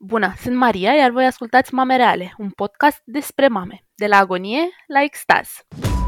Bună, sunt Maria, iar voi ascultați Mame Reale, un podcast despre mame, de la agonie la extaz.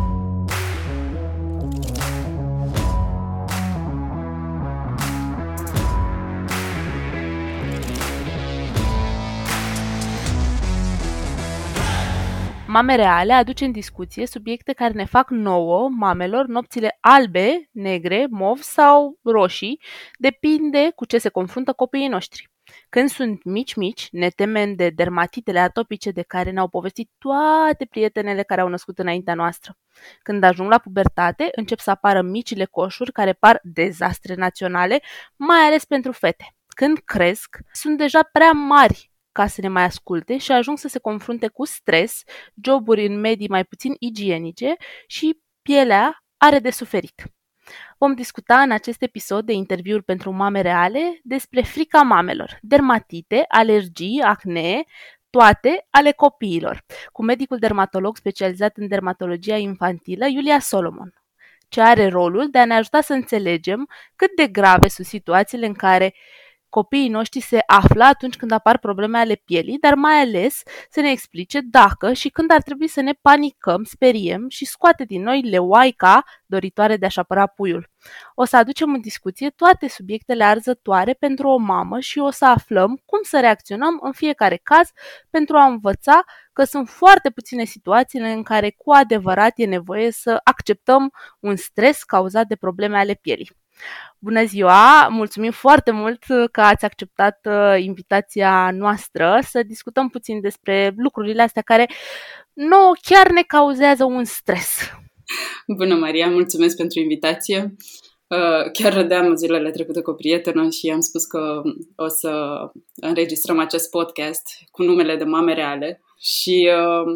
Mame Reale aduce în discuție subiecte care ne fac nouă, mamelor, nopțile albe, negre, mov sau roșii, depinde cu ce se confruntă copiii noștri. Când sunt mici, ne temem de dermatitele atopice de care ne-au povestit toate prietenele care au născut înaintea noastră. Când ajung la pubertate, încep să apară micile coșuri care par dezastre naționale, mai ales pentru fete. Când cresc, sunt deja prea mari ca să ne mai asculte și ajung să se confrunte cu stres, joburi în medii mai puțin igienice și pielea are de suferit. Vom discuta în acest episod de interviuri pentru mame reale despre frica mamelor, dermatite, alergii, acne, toate ale copiilor, cu medicul dermatolog specializat în dermatologia infantilă, Iulia Solomon, ce are rolul de a ne ajuta să înțelegem cât de grave sunt situațiile în care copiii noștri se află atunci când apar probleme ale pielii, dar mai ales să ne explice dacă și când ar trebui să ne panicăm, speriem și scoate din noi leoaica doritoare de a-și apăra puiul. O să aducem în discuție toate subiectele arzătoare pentru o mamă și o să aflăm cum să reacționăm în fiecare caz pentru a învăța că sunt foarte puține situațiile în care cu adevărat e nevoie să acceptăm un stres cauzat de probleme ale pielii. Bună ziua! Mulțumim foarte mult că ați acceptat invitația noastră să discutăm puțin despre lucrurile astea care nouă chiar ne cauzează un stres. Bună, Maria! Mulțumesc pentru invitație. Chiar râdeam zilele trecute cu o prietenă și am spus că o să înregistrăm acest podcast cu numele de Mame Reale și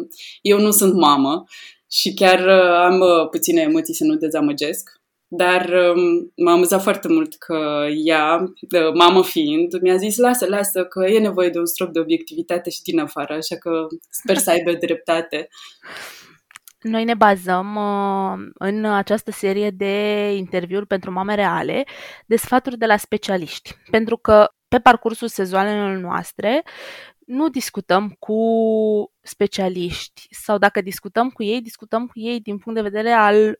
eu nu sunt mamă și chiar am puține emoții să nu dezamăgesc. Dar m-a amuzat foarte mult că ea, mamă fiind, mi-a zis lasă, că e nevoie de un strop de obiectivitate și din afară, așa că sper să aibă dreptate. Noi ne bazăm în această serie de interviuri pentru mame reale de sfaturi de la specialiști, pentru că pe parcursul sezoanelor noastre nu discutăm cu specialiști sau dacă discutăm cu ei din punct de vedere al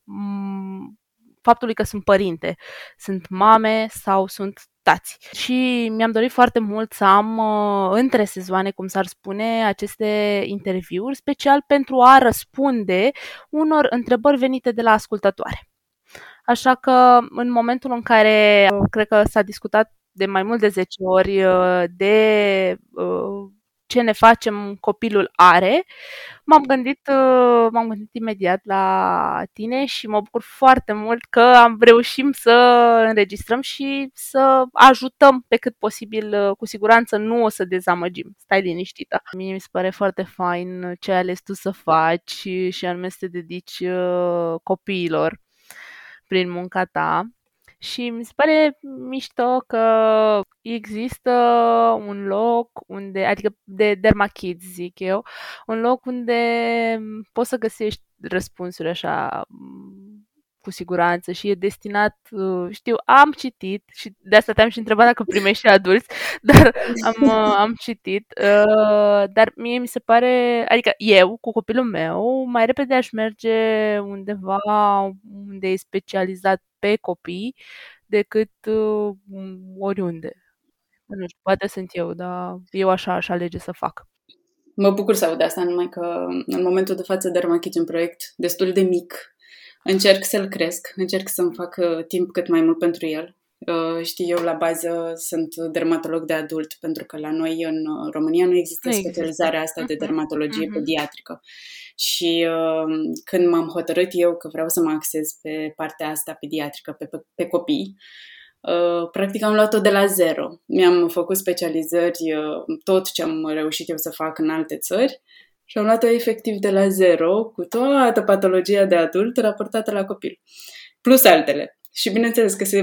faptului că sunt părinte, sunt mame sau sunt tați. Și mi-am dorit foarte mult să am între sezoane, cum s-ar spune, aceste interviuri, special pentru a răspunde unor întrebări venite de la ascultătoare. Așa că în momentul în care cred că s-a discutat de mai mult de 10 ori de ce ne facem copilul are, m-am gândit imediat la tine și mă bucur foarte mult că reușim să înregistrăm și să ajutăm pe cât posibil. Cu siguranță nu o să dezamăgim. Stai liniștită. Mie mi se pare foarte fain ce ai ales tu să faci și anume să te dedici copiilor prin munca ta. Și mi se pare mișto că există un loc unde, adică de Derma Kids zic eu, un loc unde poți să găsești răspunsuri așa cu siguranță și e destinat, știu, am citit și de asta te-am și întrebat dacă primești și adulți, dar am citit, dar mie mi se pare, adică eu cu copilul meu mai repede aș merge undeva unde e specializat pe copii decât oriunde. Nu știu, poate sunt eu, dar eu așa aș alege să fac. Mă bucur să aud asta, numai că în momentul de față Derma Kids e un proiect destul de mic. Încerc să-l cresc, încerc să-mi fac timp cât mai mult pentru el. Știi, eu la bază sunt dermatolog de adult, pentru că la noi în România nu există specializarea asta de dermatologie pediatrică. Și când m-am hotărât eu că vreau să mă axez pe partea asta pediatrică, pe copii, practic am luat-o de la zero. Mi-am făcut specializări, tot ce am reușit eu să fac în alte țări, și am luat-o efectiv de la zero, cu toată patologia de adult raportată la copil, plus altele. Și bineînțeles că se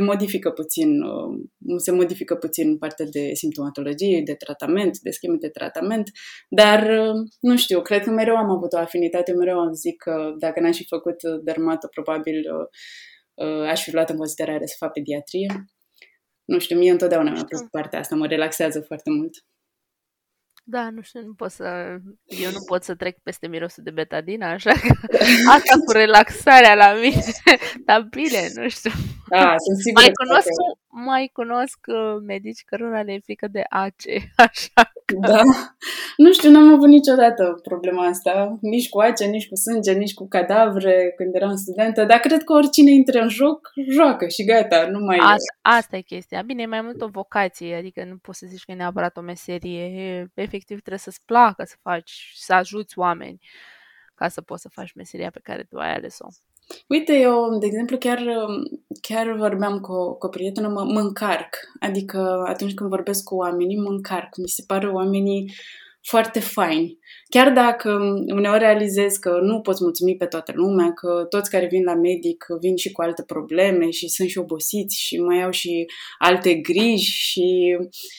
modifică puțin partea de simptomatologie, de tratament, de scheme de tratament, dar nu știu, cred că mereu am avut o afinitate, mereu am zis că dacă n-aș fi făcut dermato, probabil aș fi luat în considerare să fac pediatrie. Nu știu, mie întotdeauna mi-a plăcut partea asta, mă relaxează foarte mult. Da, nu știu, eu nu pot să trec peste mirosul de betadină, așa că asta cu relaxarea la mine, dar bine, nu știu. Sunt sigură că dacă... Mai cunosc medici cărora le e frică de ace, așa că... Da. Nu știu, n-am avut niciodată problema asta, nici cu ace, nici cu sânge, nici cu cadavre când eram studentă, dar cred că oricine intră în joc, joacă și gata, nu mai... Asta e chestia. Bine, e mai mult o vocație, adică nu poți să zici că e neapărat o meserie. Efectiv trebuie să-ți placă să faci, să ajuți oameni ca să poți să faci meseria pe care tu ai ales-o. Uite, eu, de exemplu, chiar vorbeam cu o prietenă, mă încarc. Adică atunci când vorbesc cu oamenii, mă încarc. Mi se pare oamenii foarte faini. Chiar dacă uneori realizez că nu poți mulțumi pe toată lumea, că toți care vin la medic vin și cu alte probleme și sunt și obosiți și mai au și alte griji și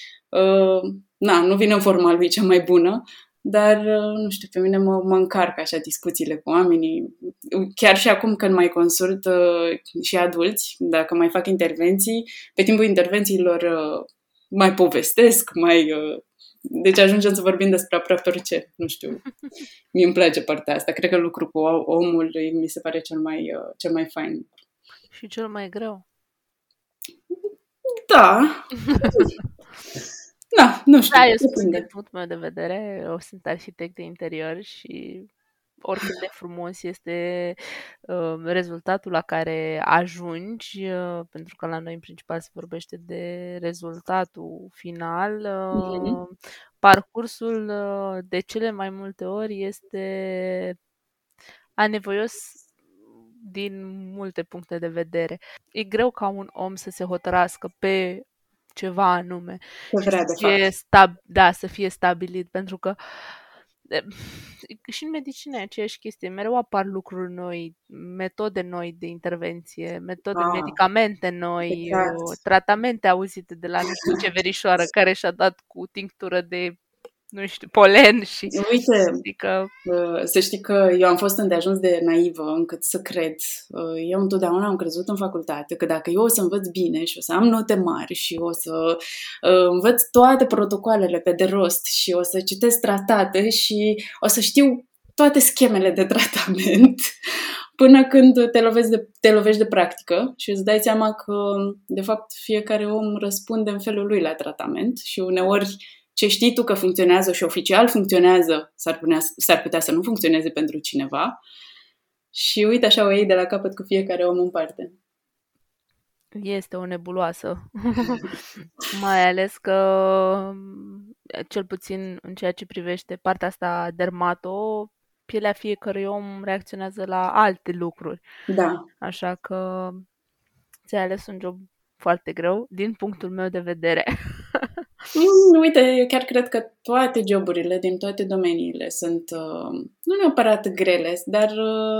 nu vin în forma lui cea mai bună. Dar, nu știu, pe mine mă încarcă așa discuțiile cu oamenii. Chiar și acum când mai consult și adulți, dacă mai fac intervenții, pe timpul intervențiilor mai povestesc, deci ajungem să vorbim despre aproape orice. Nu știu, mie îmi place partea asta. Cred că lucru cu omul mi se pare cel mai fain. Și cel mai greu. Da. Da, nu știu. Da, eu spun din punctul meu de vedere, eu sunt arhitect de interior și oricât de frumos este rezultatul la care ajungi, pentru că la noi în principal se vorbește de rezultatul final, parcursul de cele mai multe ori este anevoios din multe puncte de vedere. E greu ca un om să se hotărască pe ceva anume să fie stabilit, pentru că și în medicină e aceeași chestie, mereu apar lucruri noi, metode noi de intervenție, medicamente noi, tratamente auzite de la nu știu ce verișoară care și-a dat cu tinctură de nu știu, polen și... Uite, să știi că eu am fost îndeajuns de naivă încât să cred. Eu întotdeauna am crezut în facultate că dacă eu o să învăț bine și o să am note mari și o să învăț toate protocoalele pe de rost și o să citesc tratate și o să știu toate schemele de tratament până când te lovești de practică și îți dai seama că, de fapt, fiecare om răspunde în felul lui la tratament și uneori ce știi tu că funcționează și oficial funcționează, s-ar putea să nu funcționeze pentru cineva. Și uite, așa o iei de la capăt cu fiecare om în parte. Este o nebuloasă. Mai ales că, cel puțin în ceea ce privește partea asta dermato, pielea fiecărui om reacționează la alte lucruri. Da. Așa că ți-ai ales un job foarte greu, din punctul meu de vedere. Uite, eu chiar cred că toate joburile din toate domeniile sunt nu neapărat grele, dar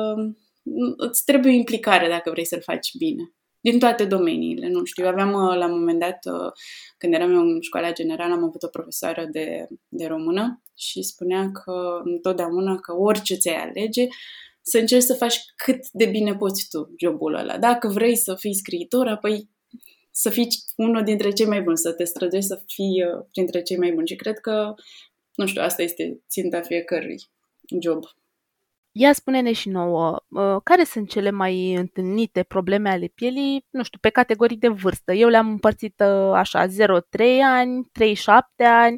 îți trebuie implicare dacă vrei să-l faci bine. Din toate domeniile, nu știu. Aveam la un moment dat, când eram eu în școala generală, am avut o profesoară de română și spunea că întotdeauna că orice ți-ai alege, să încerci să faci cât de bine poți tu jobul ăla. Dacă vrei să fii scriitor, apoi să fii unul dintre cei mai buni, să te străduiești să fii printre cei mai buni. Și cred că, nu știu, asta este ținta fiecărui job. Ia spune-ne și nouă, care sunt cele mai întâlnite probleme ale pielii, nu știu, pe categorii de vârstă? Eu le-am împărțit așa, 0-3 ani, 3-7 ani,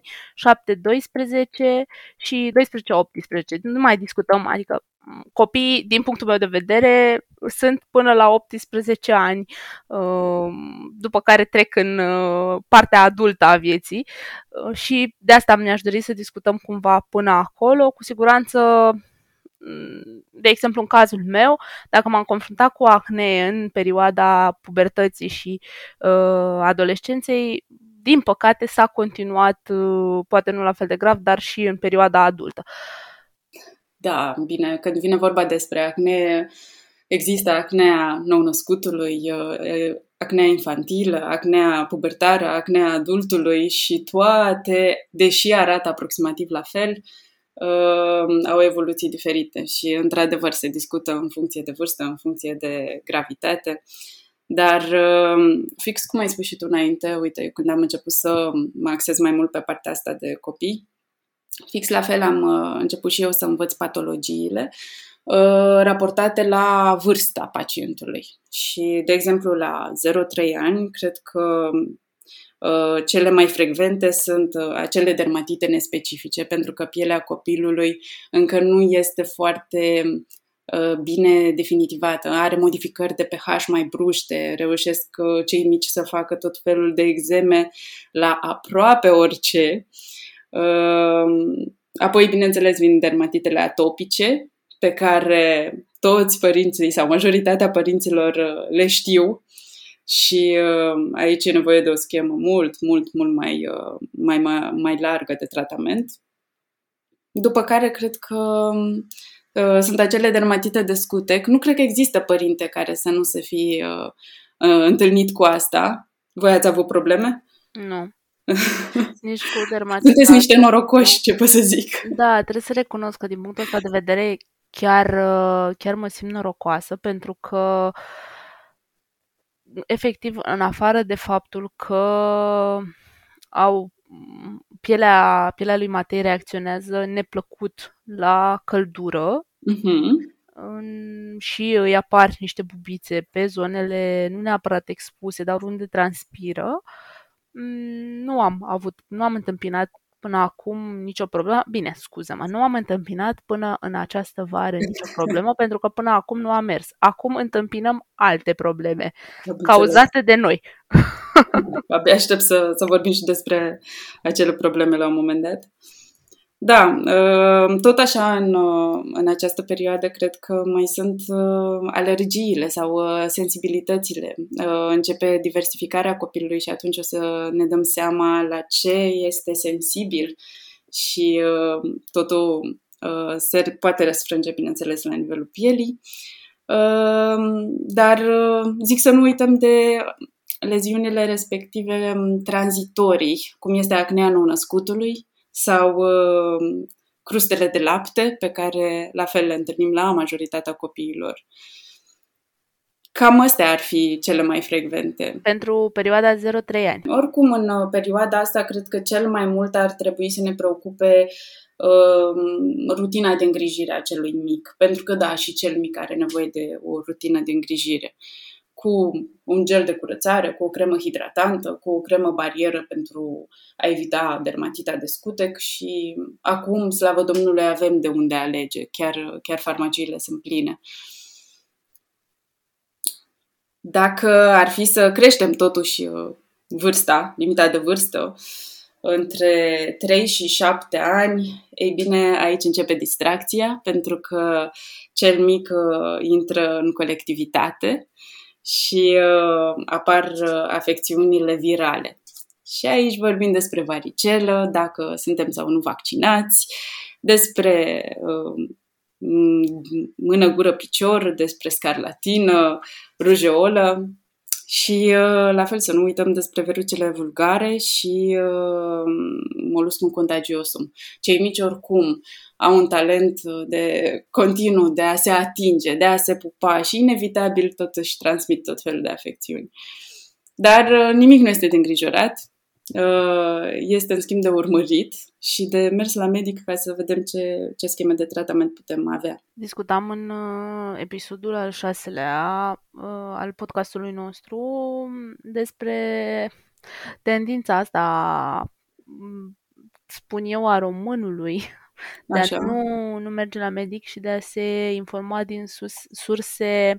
7-12 și 12-18. Nu mai discutăm, adică copiii, din punctul meu de vedere, sunt până la 18 ani, după care trec în partea adultă a vieții și de asta mi-aș dori să discutăm cumva până acolo. Cu siguranță, de exemplu, în cazul meu, dacă m-am confruntat cu acne în perioada pubertății și adolescenței, din păcate s-a continuat, poate nu la fel de grav, dar și în perioada adultă. Da, bine, când vine vorba despre acne, există acnea nou-născutului, acnea infantilă, acnea pubertară, acnea adultului și toate, deși arată aproximativ la fel, au evoluții diferite și, într-adevăr, se discută în funcție de vârstă, în funcție de gravitate. Dar, fix cum ai spus și tu înainte, uite, când am început să mă axez mai mult pe partea asta de copii, Fix la fel am început și eu să învăț patologiile raportate la vârsta pacientului. Și, de exemplu, la 0-3 ani, cred că cele mai frecvente sunt acele dermatite nespecifice, pentru că pielea copilului încă nu este foarte bine definitivată, are modificări de pH mai bruște, reușesc cei mici să facă tot felul de exeme la aproape orice. Apoi, bineînțeles, vin dermatitele atopice, pe care toți părinții sau majoritatea părinților le știu și aici e nevoie de o schemă mult mai largă de tratament. După care cred că sunt acele dermatite de scutec. Nu cred că există părinte care să nu se fi întâlnit cu asta. Voi ați avut probleme? Nu. Nici cu dermatita. Sunteți niște norocoși, ce pot să zic. Da, trebuie să recunosc că din punctul ăsta de vedere chiar mă simt norocoasă, pentru că efectiv, în afară de faptul că pielea lui Matei reacționează neplăcut la căldură, și îi apar niște bubițe pe zonele nu neapărat expuse, dar unde transpiră. Nu am întâmpinat până acum nicio problemă. Bine, scuză-mă, nu am întâmpinat până în această vară nicio problemă, pentru că până acum nu a mers. Acum întâmpinăm alte probleme cauzate de noi. Abia aștept să vorbim și despre acele probleme la un moment dat. Da, tot așa în această perioadă cred că mai sunt alergiile sau sensibilitățile. Începe diversificarea copilului și atunci o să ne dăm seama la ce este sensibil și totul se poate răsfrânge, bineînțeles, la nivelul pielii. Dar zic să nu uităm de leziunile respective tranzitorii, cum este acnea nou-născutului sau crustele de lapte, pe care la fel le întâlnim la majoritatea copiilor. Cam astea ar fi cele mai frecvente. Pentru perioada 0-3 ani. Oricum, în perioada asta, cred că cel mai mult ar trebui să ne preocupe rutina de îngrijire a celui mic. Pentru că, da, și cel mic are nevoie de o rutină de îngrijire. Cu un gel de curățare, cu o cremă hidratantă, cu o cremă barieră pentru a evita dermatita de scutec și acum, slavă Domnului, avem de unde alege. Chiar farmaciile sunt pline. Dacă ar fi să creștem totuși vârsta, limita de vârstă, între 3 și 7 ani, ei bine, aici începe distracția, pentru că cel mic intră în colectivitate și apar afecțiunile virale. Și aici vorbim despre varicelă, dacă suntem sau nu vaccinați, despre mână, gură, picior, despre scarlatină, rujeolă și la fel să nu uităm despre verucele vulgare și moluscul contagiosum. Cei mici oricum au un talent de continuu de a se atinge, de a se pupa și inevitabil totuși transmit tot felul de afecțiuni. Dar nimic nu este de îngrijorat. Este în schimb de urmărit și de mers la medic ca să vedem ce scheme de tratament putem avea. Discutam în episodul al 6-lea al podcastului nostru despre tendința asta, spun eu, a românului de a nu merge la medic și de a se informa din surse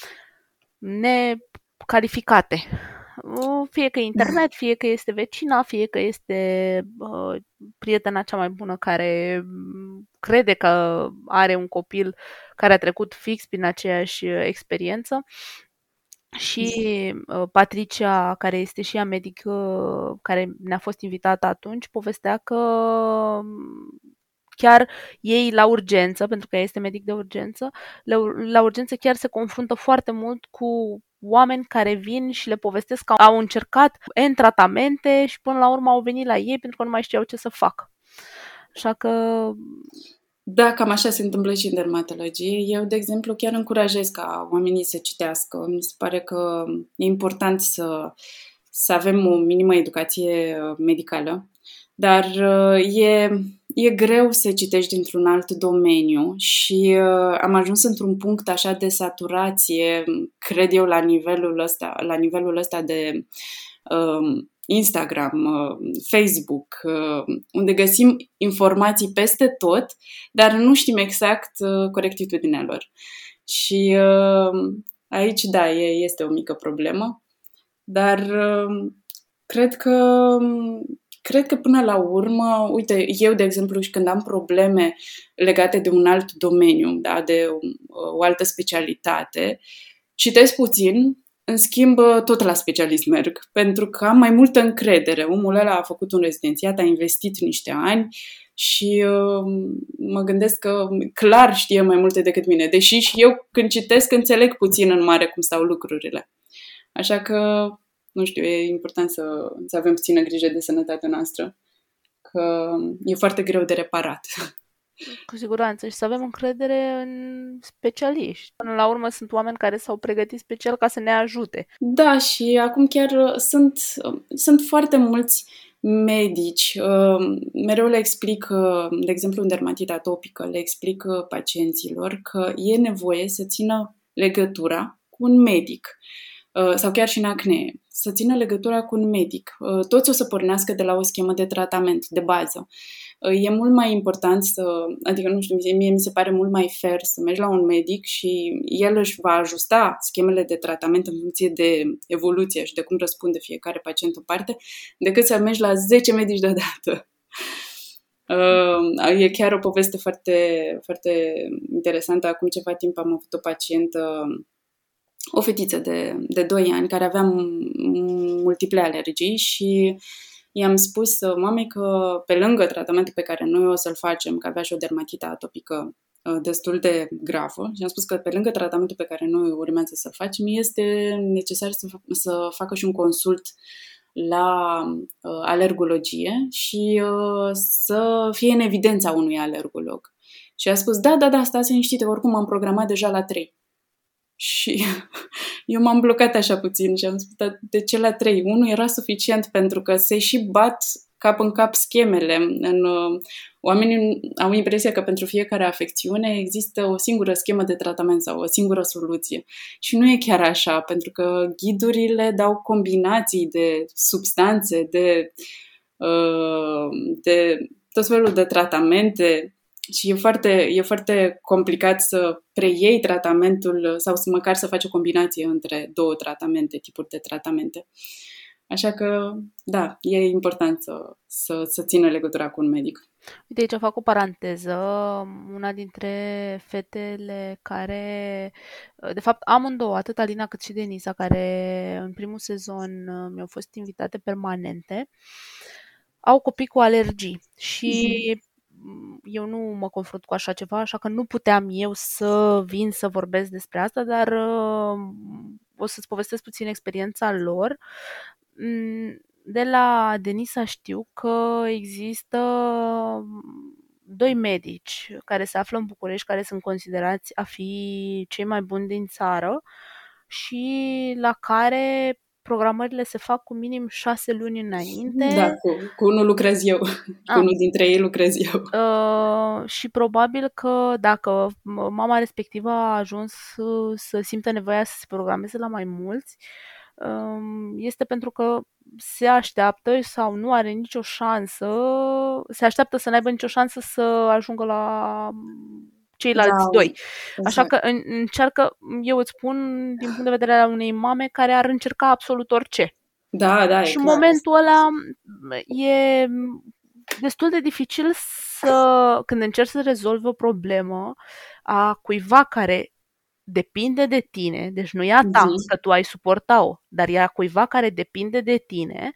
necalificate. Fie că e internet, fie că este vecina, fie că este prietena cea mai bună care crede că are un copil care a trecut fix prin aceeași experiență. Și Patricia, care este și ea medic, care ne-a fost invitată atunci, povestea că chiar ei la urgență, pentru că ea este medic de urgență, la urgență chiar se confruntă foarte mult cu oameni care vin și le povestesc că au încercat N tratamente și până la urmă au venit la ei pentru că nu mai știau ce să facă. Așa că... Da, cam așa se întâmplă și în dermatologie. Eu, de exemplu, chiar încurajez ca oamenii să citească. Mi se pare că e important să avem o minimă educație medicală, dar e e greu să citești dintr-un alt domeniu și am ajuns într-un punct așa de saturație, cred eu, la nivelul ăsta de Instagram, Facebook, unde găsim informații peste tot, dar nu știm exact corectitudinea lor. Și aici, da, este o mică problemă, dar cred că până la urmă, uite, eu, de exemplu, și când am probleme legate de un alt domeniu, da, de o altă specialitate, citesc puțin, în schimb, tot la specialist merg, pentru că am mai multă încredere. Omul ăla a făcut un rezidențiat, a investit niște ani și mă gândesc că clar știe mai multe decât mine, deși și eu când citesc înțeleg puțin în mare cum stau lucrurile. Așa că, nu știu, e important să avem puțină grijă de sănătatea noastră, că e foarte greu de reparat. Cu siguranță, și să avem încredere în specialiști. Până la urmă sunt oameni care s-au pregătit special ca să ne ajute. Da, și acum chiar sunt foarte mulți medici. Mereu le explic, de exemplu, în dermatita atopică, le explic pacienților că e nevoie să țină legătura cu un medic. Sau chiar și în acne, să țină legătura cu un medic. Toți o să pornească de la o schemă de tratament, de bază. E mult mai important adică nu știu, mie mi se pare mult mai fair să mergi la un medic și el își va ajusta schemele de tratament în funcție de evoluție și de cum răspunde fiecare pacient în parte, decât să mergi la 10 medici deodată. E chiar o poveste foarte, foarte interesantă. Acum ceva timp am avut o pacientă, o fetiță de 2 ani care avea multiple alergii și i-am spus mamei că pe lângă tratamentul pe care noi o să-l facem, că avea și o dermatită atopică destul de gravă, și am spus că pe lângă tratamentul pe care noi urmează să-l facem, este necesar să facă și un consult la alergologie și să fie în evidența unui alergolog. Și a spus, da, stați liniștite, oricum am programat deja la 3. Și eu m-am blocat așa puțin și am spus, de ce la 3? 1 era suficient pentru că se și bat cap în cap schemele. Oamenii au impresia că pentru fiecare afecțiune există o singură schemă de tratament sau o singură soluție. Și nu e chiar așa, pentru că ghidurile dau combinații de substanțe, de tot felul de tratamente. Și e foarte complicat să preiei tratamentul sau măcar să faci o combinație între 2 tratamente, tipuri de tratamente. Așa că, da, e important să țină legătura cu un medic. Uite, aici fac o paranteză. Una dintre fetele care, de fapt, amândouă, atât Alina cât și Denisa, care în primul sezon mi-au fost invitate permanente, au copii cu alergii și eu nu mă confrunt cu așa ceva, așa că nu puteam eu să vin să vorbesc despre asta, dar o să-ți povestesc puțin experiența lor. De la Denisa știu că există 2 medici care se află în București, care sunt considerați a fi cei mai buni din țară și la care programările se fac cu minim 6 luni înainte. Da, cu unul lucrez eu. Cu unul dintre ei lucrez eu. Și probabil că dacă mama respectivă a ajuns să simtă nevoia să se programeze la mai mulți, este pentru că se așteaptă sau nu are nicio șansă, se așteaptă să n-aibă nicio șansă să ajungă la ceilalți 2. Exact. Așa că încearcă, eu îți spun, din punct de vedere al unei mame care ar încerca absolut orice. Da, și în momentul ăla e destul de dificil când încerci să rezolvi o problemă a cuiva care depinde de tine, deci nu e a ta că tu ai suporta-o, dar e a cuiva care depinde de tine,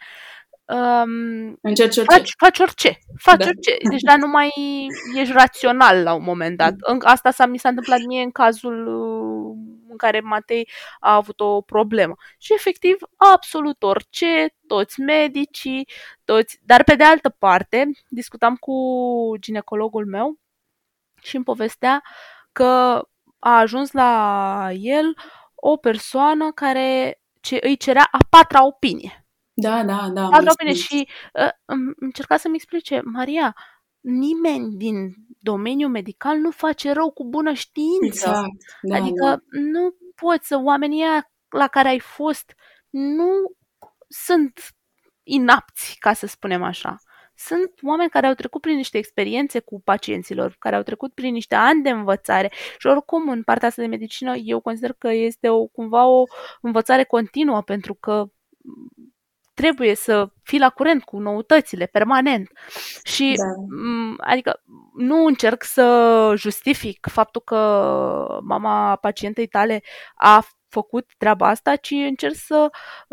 faci orice. Deci dar nu mai ești rațional la un moment dat. Asta mi s-a întâmplat mie în cazul în care Matei a avut o problemă. Și efectiv, absolut orice, toți medicii, dar pe de altă parte, discutam cu ginecologul meu și îmi povestea că a ajuns la el o persoană care îi cerea a 4-a opinie. Da. 4-a opinie și încerca să-mi explice, Maria, nimeni din domeniul medical nu face rău cu bună știință. Exact, da, Adică nu poți să oamenii ăia la care ai fost nu sunt inapți, ca să spunem așa. Sunt oameni care au trecut prin niște experiențe cu pacienților, care au trecut prin niște ani de învățare și oricum în partea asta de medicină eu consider că este cumva o învățare continuă, pentru că trebuie să fii la curent cu noutățile permanent. Și adică nu încerc să justific faptul că mama pacientei tale a făcut treaba asta, ci încerc să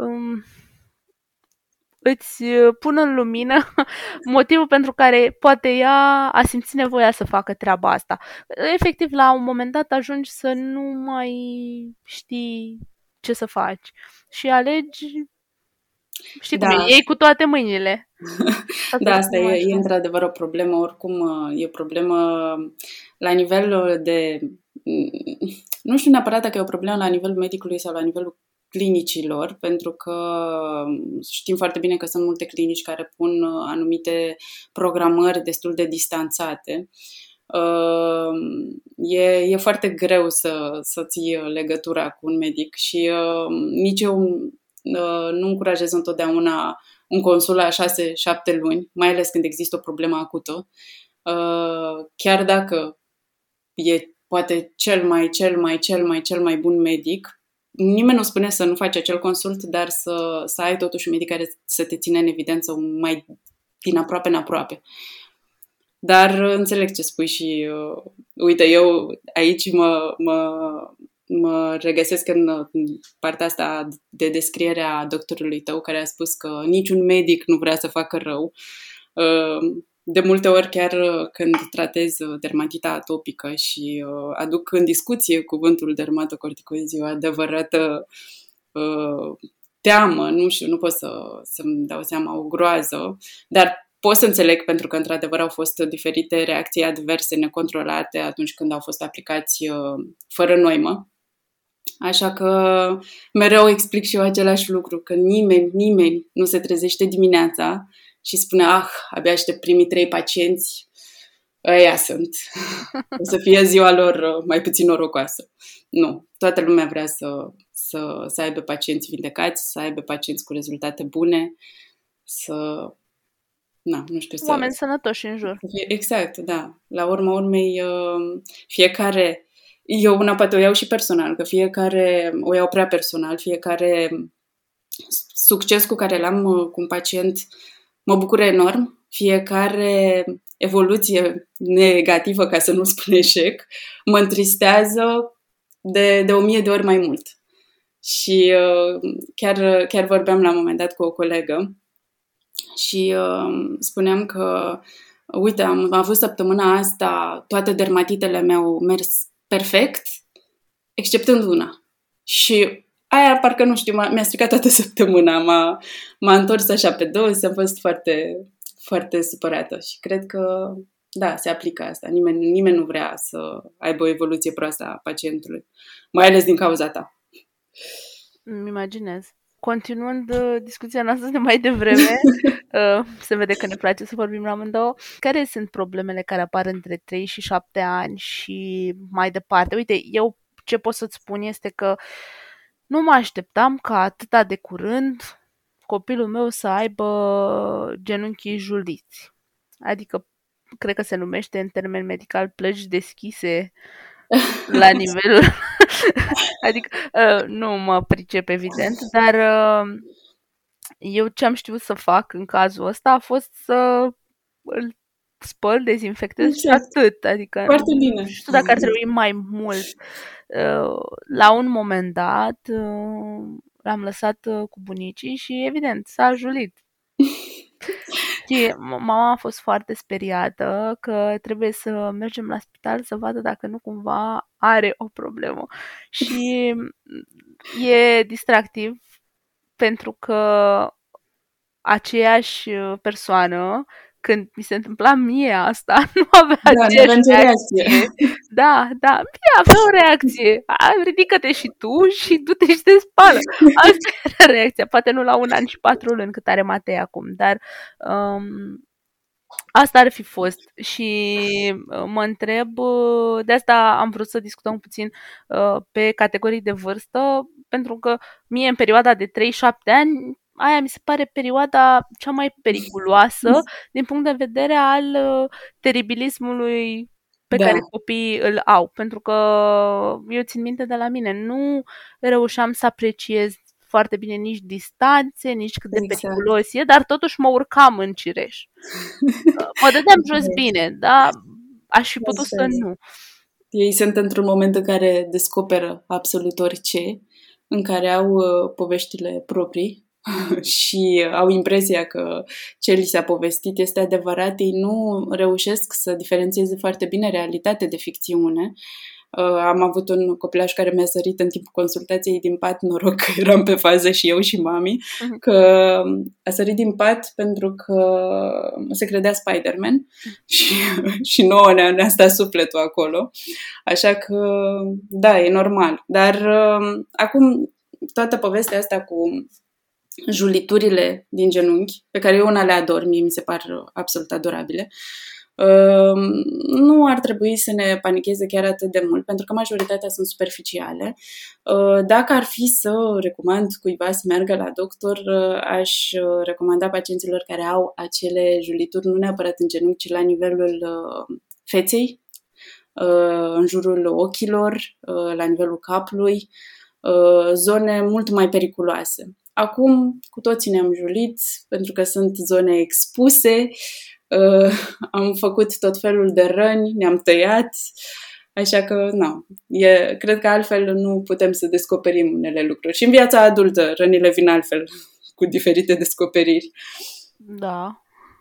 îți pun în lumină motivul pentru care poate ea a simțit nevoia să facă treaba asta. Efectiv, la un moment dat ajungi să nu mai știi ce să faci și alegi, știi cum e, iei cu toate mâinile. Da, asta e într-adevăr o problemă, oricum e o problemă la nivel de... Nu știu neapărat dacă e o problemă la nivelul medicului sau la nivelul clinicilor, pentru că știm foarte bine că sunt multe clinici care pun anumite programări destul de distanțate. E foarte greu să ții legătura cu un medic și nici eu nu încurajez întotdeauna un consult la 6-7 luni, mai ales când există o problemă acută, chiar dacă e poate cel mai bun medic. Nimeni nu spune să nu faci acel consult, dar să ai totuși un medic care să te ține în evidență mai din aproape în aproape. Dar înțeleg ce spui și uite, eu aici mă regăsesc în partea asta de descriere a doctorului tău, care a spus că niciun medic nu vrea să facă rău. De multe ori, chiar când tratez dermatita atopică și aduc în discuție cuvântul dermatocorticoizi, o adevărată teamă, nu știu, nu pot să-mi dau seama, o groază, dar pot să înțeleg pentru că, într-adevăr, au fost diferite reacții adverse necontrolate atunci când au fost aplicați fără noimă. Așa că mereu explic și eu același lucru, că nimeni nu se trezește dimineața și spune, abia aștept primii 3 pacienți, ăia sunt. O să fie ziua lor mai puțin norocoasă. Nu, toată lumea vrea să aibă pacienți vindecați, să aibă pacienți cu rezultate bune, oameni sănătoși în jur. Exact, da. La urma urmei, fiecare... Eu una poate o iau și personal, că fiecare o iau prea personal, fiecare succes cu care l-am cu un pacient mă bucură enorm, fiecare evoluție negativă, ca să nu spun eșec, mă întristează de 1000 de ori mai mult. Și chiar vorbeam la un moment dat cu o colegă și spuneam că, uite, am avut săptămâna asta, toate dermatitele mi-au mers perfect, exceptând una. Și aia, parcă nu știu, mi-a stricat toată săptămâna, m-a întors așa pe dos, am fost foarte, foarte supărată și cred că, da, se aplică asta. Nimeni nu vrea să aibă o evoluție proastă a pacientului, mai ales din cauza ta. Îmi imaginez. Continuând discuția noastră de mai devreme, se vede că ne place să vorbim la amândouă. Care sunt problemele care apar între 3 și 7 ani și mai departe? Uite, eu ce pot să-ți spun este că nu mă așteptam ca atâta de curând copilul meu să aibă genunchii juliți. Adică, cred că se numește în termen medical plăci deschise la nivelul... Adică, nu mă pricep evident, dar eu ce am știut să fac în cazul ăsta a fost să îl spăl, dezinfectez și atât. Adică foarte bine. Nu știu dacă ar trebui mai mult. La un moment dat l-am lăsat cu bunicii și evident s-a julit. Și mama a fost foarte speriată că trebuie să mergem la spital să vadă dacă nu cumva are o problemă. Și e distractiv pentru că aceeași persoană, când mi se întâmpla mie asta, nu avea aceeași reacție. Da, bine, avea o reacție. Ridică-te și tu și du-te și te spală. Asta era reacția. Poate nu la 1 an și 4 luni cât are Matei acum, dar Asta ar fi fost și mă întreb, de asta am vrut să discutăm puțin pe categorii de vârstă, pentru că mie în perioada de 3-7 ani, aia mi se pare perioada cea mai periculoasă din punct de vedere al teribilismului pe care Da, copiii îl au. Pentru că eu țin minte de la mine, nu reușeam să apreciez foarte bine nici distanțe, nici cât de exact. periculos e, dar totuși mă urcam în cireș. Mă dădeam jos bine, dar aș fi putut Asta să e. nu. Ei sunt într-un moment în care descoperă absolut orice, în care au poveștile proprii și au impresia că ce li s-a povestit este adevărat. Ei nu reușesc să diferențieze foarte bine realitate de ficțiune. Am avut un copilaj care mi-a sărit în timpul consultației din pat, noroc că eram pe fază și eu și mami, Mhm. că a sărit din pat pentru că se credea Spider-Man și, și nouă ne-a stat sufletul acolo. Așa că, da, e normal. Dar acum toată povestea asta cu juliturile din genunchi, pe care eu una le ador, mie mi se par absolut adorabile, nu ar trebui să ne panicheze chiar atât de mult, pentru că majoritatea sunt superficiale. Dacă ar fi să recomand cuiva să meargă la doctor, aș recomanda pacienților care au acele julituri, nu neapărat în genunchi, ci la nivelul feței, în jurul ochilor, la nivelul capului, zone mult mai periculoase. Acum, cu toții ne-am julit, pentru că sunt zone expuse, am făcut tot felul de răni, ne-am tăiat, așa că, nu, cred că altfel nu putem să descoperim unele lucruri. Și în viața adultă, rănile vin altfel, cu diferite descoperiri. Da.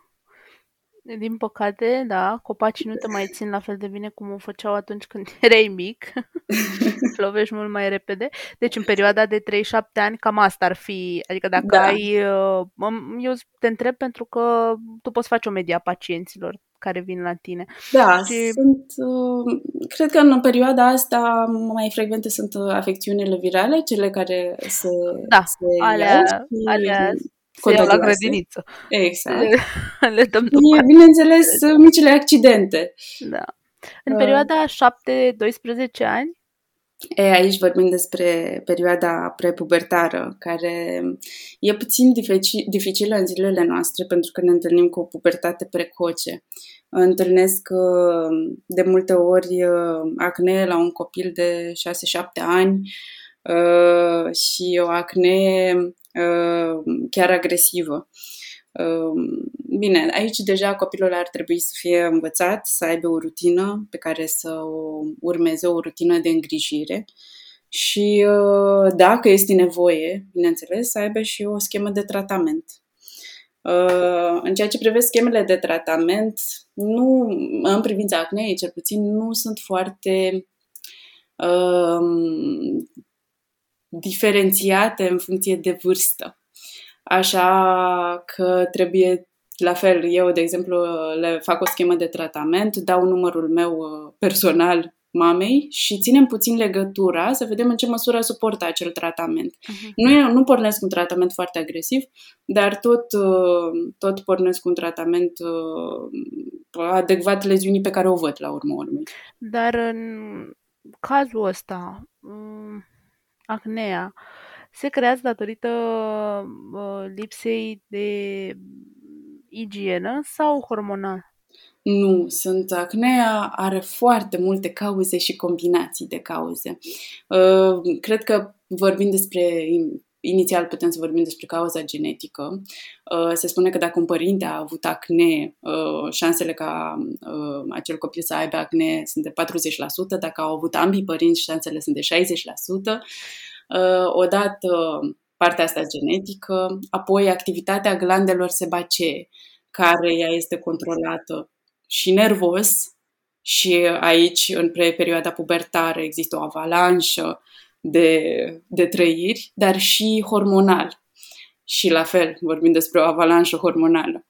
Din păcate, da, copacii nu te mai țin la fel de bine cum o făceau atunci când erai mic. Lovești mult mai repede. Deci în perioada de 3-7 ani cam asta ar fi. Adică dacă Da, ai... Eu te întreb pentru că tu poți face o medie a pacienților care vin la tine. da, Și cred că în perioada asta mai frecvente sunt afecțiunile virale, cele care da, se iau alea și se iau la contagioase. grădiniță. Exact. Le dăm Și, după. bineînțeles, micile accidente. Da. În Uh, perioada 7-12 ani, Aici vorbim despre perioada prepubertară, care e puțin dificilă în zilele noastre pentru că ne întâlnim cu o pubertate precoce. Întâlnesc de multe ori acne la un copil de 6-7 ani și o acne chiar agresivă. Bine, aici deja copilul ar trebui să fie învățat, să aibă o rutină pe care să o urmeze, o rutină de îngrijire și dacă este nevoie, bineînțeles, să aibă și o schemă de tratament. În ceea ce privește schemele de tratament, nu, în privința acneei, cel puțin, nu sunt foarte diferențiate în funcție de vârstă. Așa că trebuie, la fel, eu, de exemplu, le fac o schemă de tratament, dau numărul meu personal mamei și ținem puțin legătura să vedem în ce măsură suportă acel tratament. Nu pornesc un tratament foarte agresiv, dar tot pornesc un tratament adecvat leziunii pe care o văd la urma urmei. dar în cazul ăsta, acnea se creează datorită lipsei de igienă sau hormonal? Nu, acnea are foarte multe cauze și combinații de cauze. Cred că vorbim inițial putem să vorbim despre cauza genetică. Se spune că dacă un părinte a avut acne, șansele ca acel copil să aibă acne sunt de 40%, dacă au avut ambii părinți, șansele sunt de 60%. Odată partea asta genetică, apoi activitatea glandelor sebacee, care ea este controlată și nervos și aici, în perioada pubertară, există o avalanșă de trăiri, dar și hormonal. Și la fel, vorbim despre o avalanșă hormonală.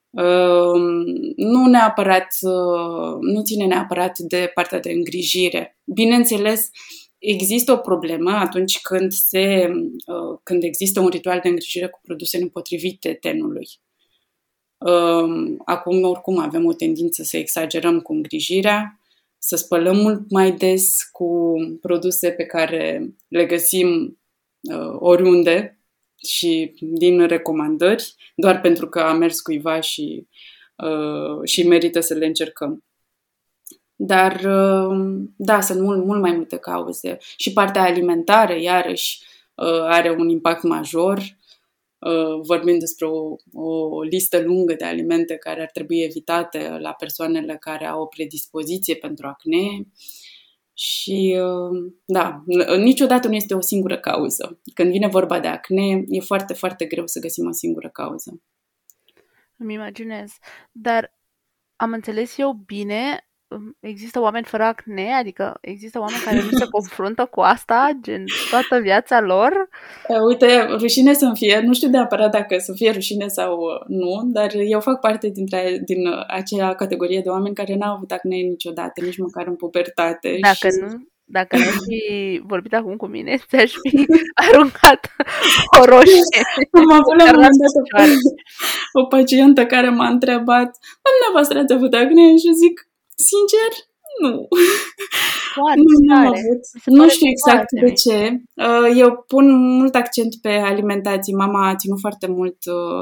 Nu ține neapărat de partea de îngrijire. Bineînțeles, există o problemă atunci când există un ritual de îngrijire cu produse nepotrivite tenului. Acum, oricum, avem o tendință să exagerăm cu îngrijirea, să spălăm mult mai des cu produse pe care le găsim oriunde și din recomandări, doar pentru că a mers cuiva și merită să le încercăm. Dar, da, sunt mult mai multe cauze. Și partea alimentară, iarăși, are un impact major. Vorbim despre o listă lungă de alimente care ar trebui evitate la persoanele care au o predispoziție pentru acne. Și, da, niciodată nu este o singură cauză. Când vine vorba de acne, e foarte, foarte greu să găsim o singură cauză. Îmi imaginez. Dar am înțeles eu bine, există oameni fără acne, adică există oameni care nu se confruntă cu asta, gen toată viața lor? Uite, rușine să-mi fie, nu știu neapărat dacă să fie rușine sau nu, dar eu fac parte din acea categorie de oameni care n-au avut acne niciodată, nici măcar în pubertate. Dacă n-ai fi vorbit acum cu mine, ți-aș fi aruncat o roșie. Am avut la un moment dat o pacientă care m-a întrebat: dumneavoastră ați avut acne? Și zic, sincer, nu. Nu am avut. Nu știu exact de ce. Eu pun mult accent pe alimentație. Mama a ținut foarte mult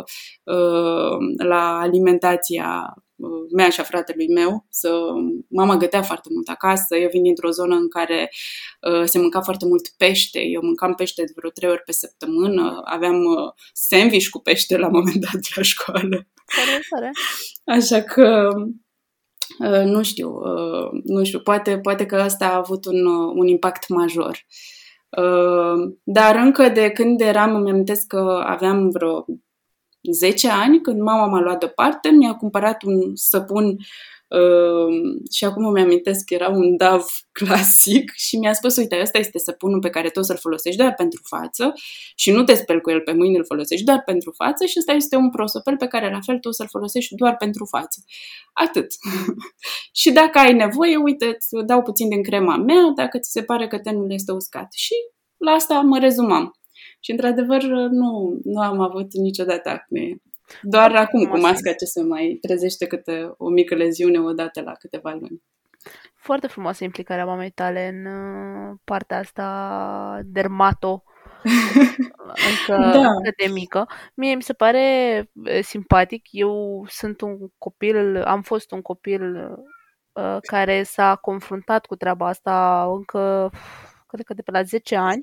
la alimentația mea și a fratelui meu. Mama gătea foarte mult acasă. Eu vin dintr-o zonă în care se mânca foarte mult pește. Eu mâncam pește de vreo 3 ori pe săptămână. Aveam sandwich cu pește la un moment dat la școală. Care? Așa că nu știu, poate că asta a avut un impact major. Dar încă de când îmi amintesc că aveam vreo 10 ani, când mama m-a luat deoparte, mi-a cumpărat un săpun și acum îmi amintesc că era un Dove clasic și mi-a spus: uite, ăsta este săpunul pe care tu o să-l folosești doar pentru față și nu te speli cu el pe mâini, îl folosești doar pentru față și ăsta este un prosopel pe care la fel tu o să-l folosești doar pentru față. Atât. Și dacă ai nevoie, uite, îți dau puțin din crema mea dacă ți se pare că tenul este uscat. Și la asta mă rezumam. Și într-adevăr nu am avut niciodată acne. Doar acum cu masca ce se mai trezește câte o mică leziune odată la câteva luni. Foarte frumoasă implicarea mamei tale în partea asta dermato încă de mică. Mie mi se pare simpatic. Eu am fost un copil care s-a confruntat cu treaba asta încă, cred că de pe la 10 ani.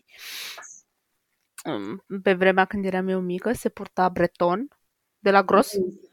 Pe vremea când eram eu mică, se purta breton de la gros.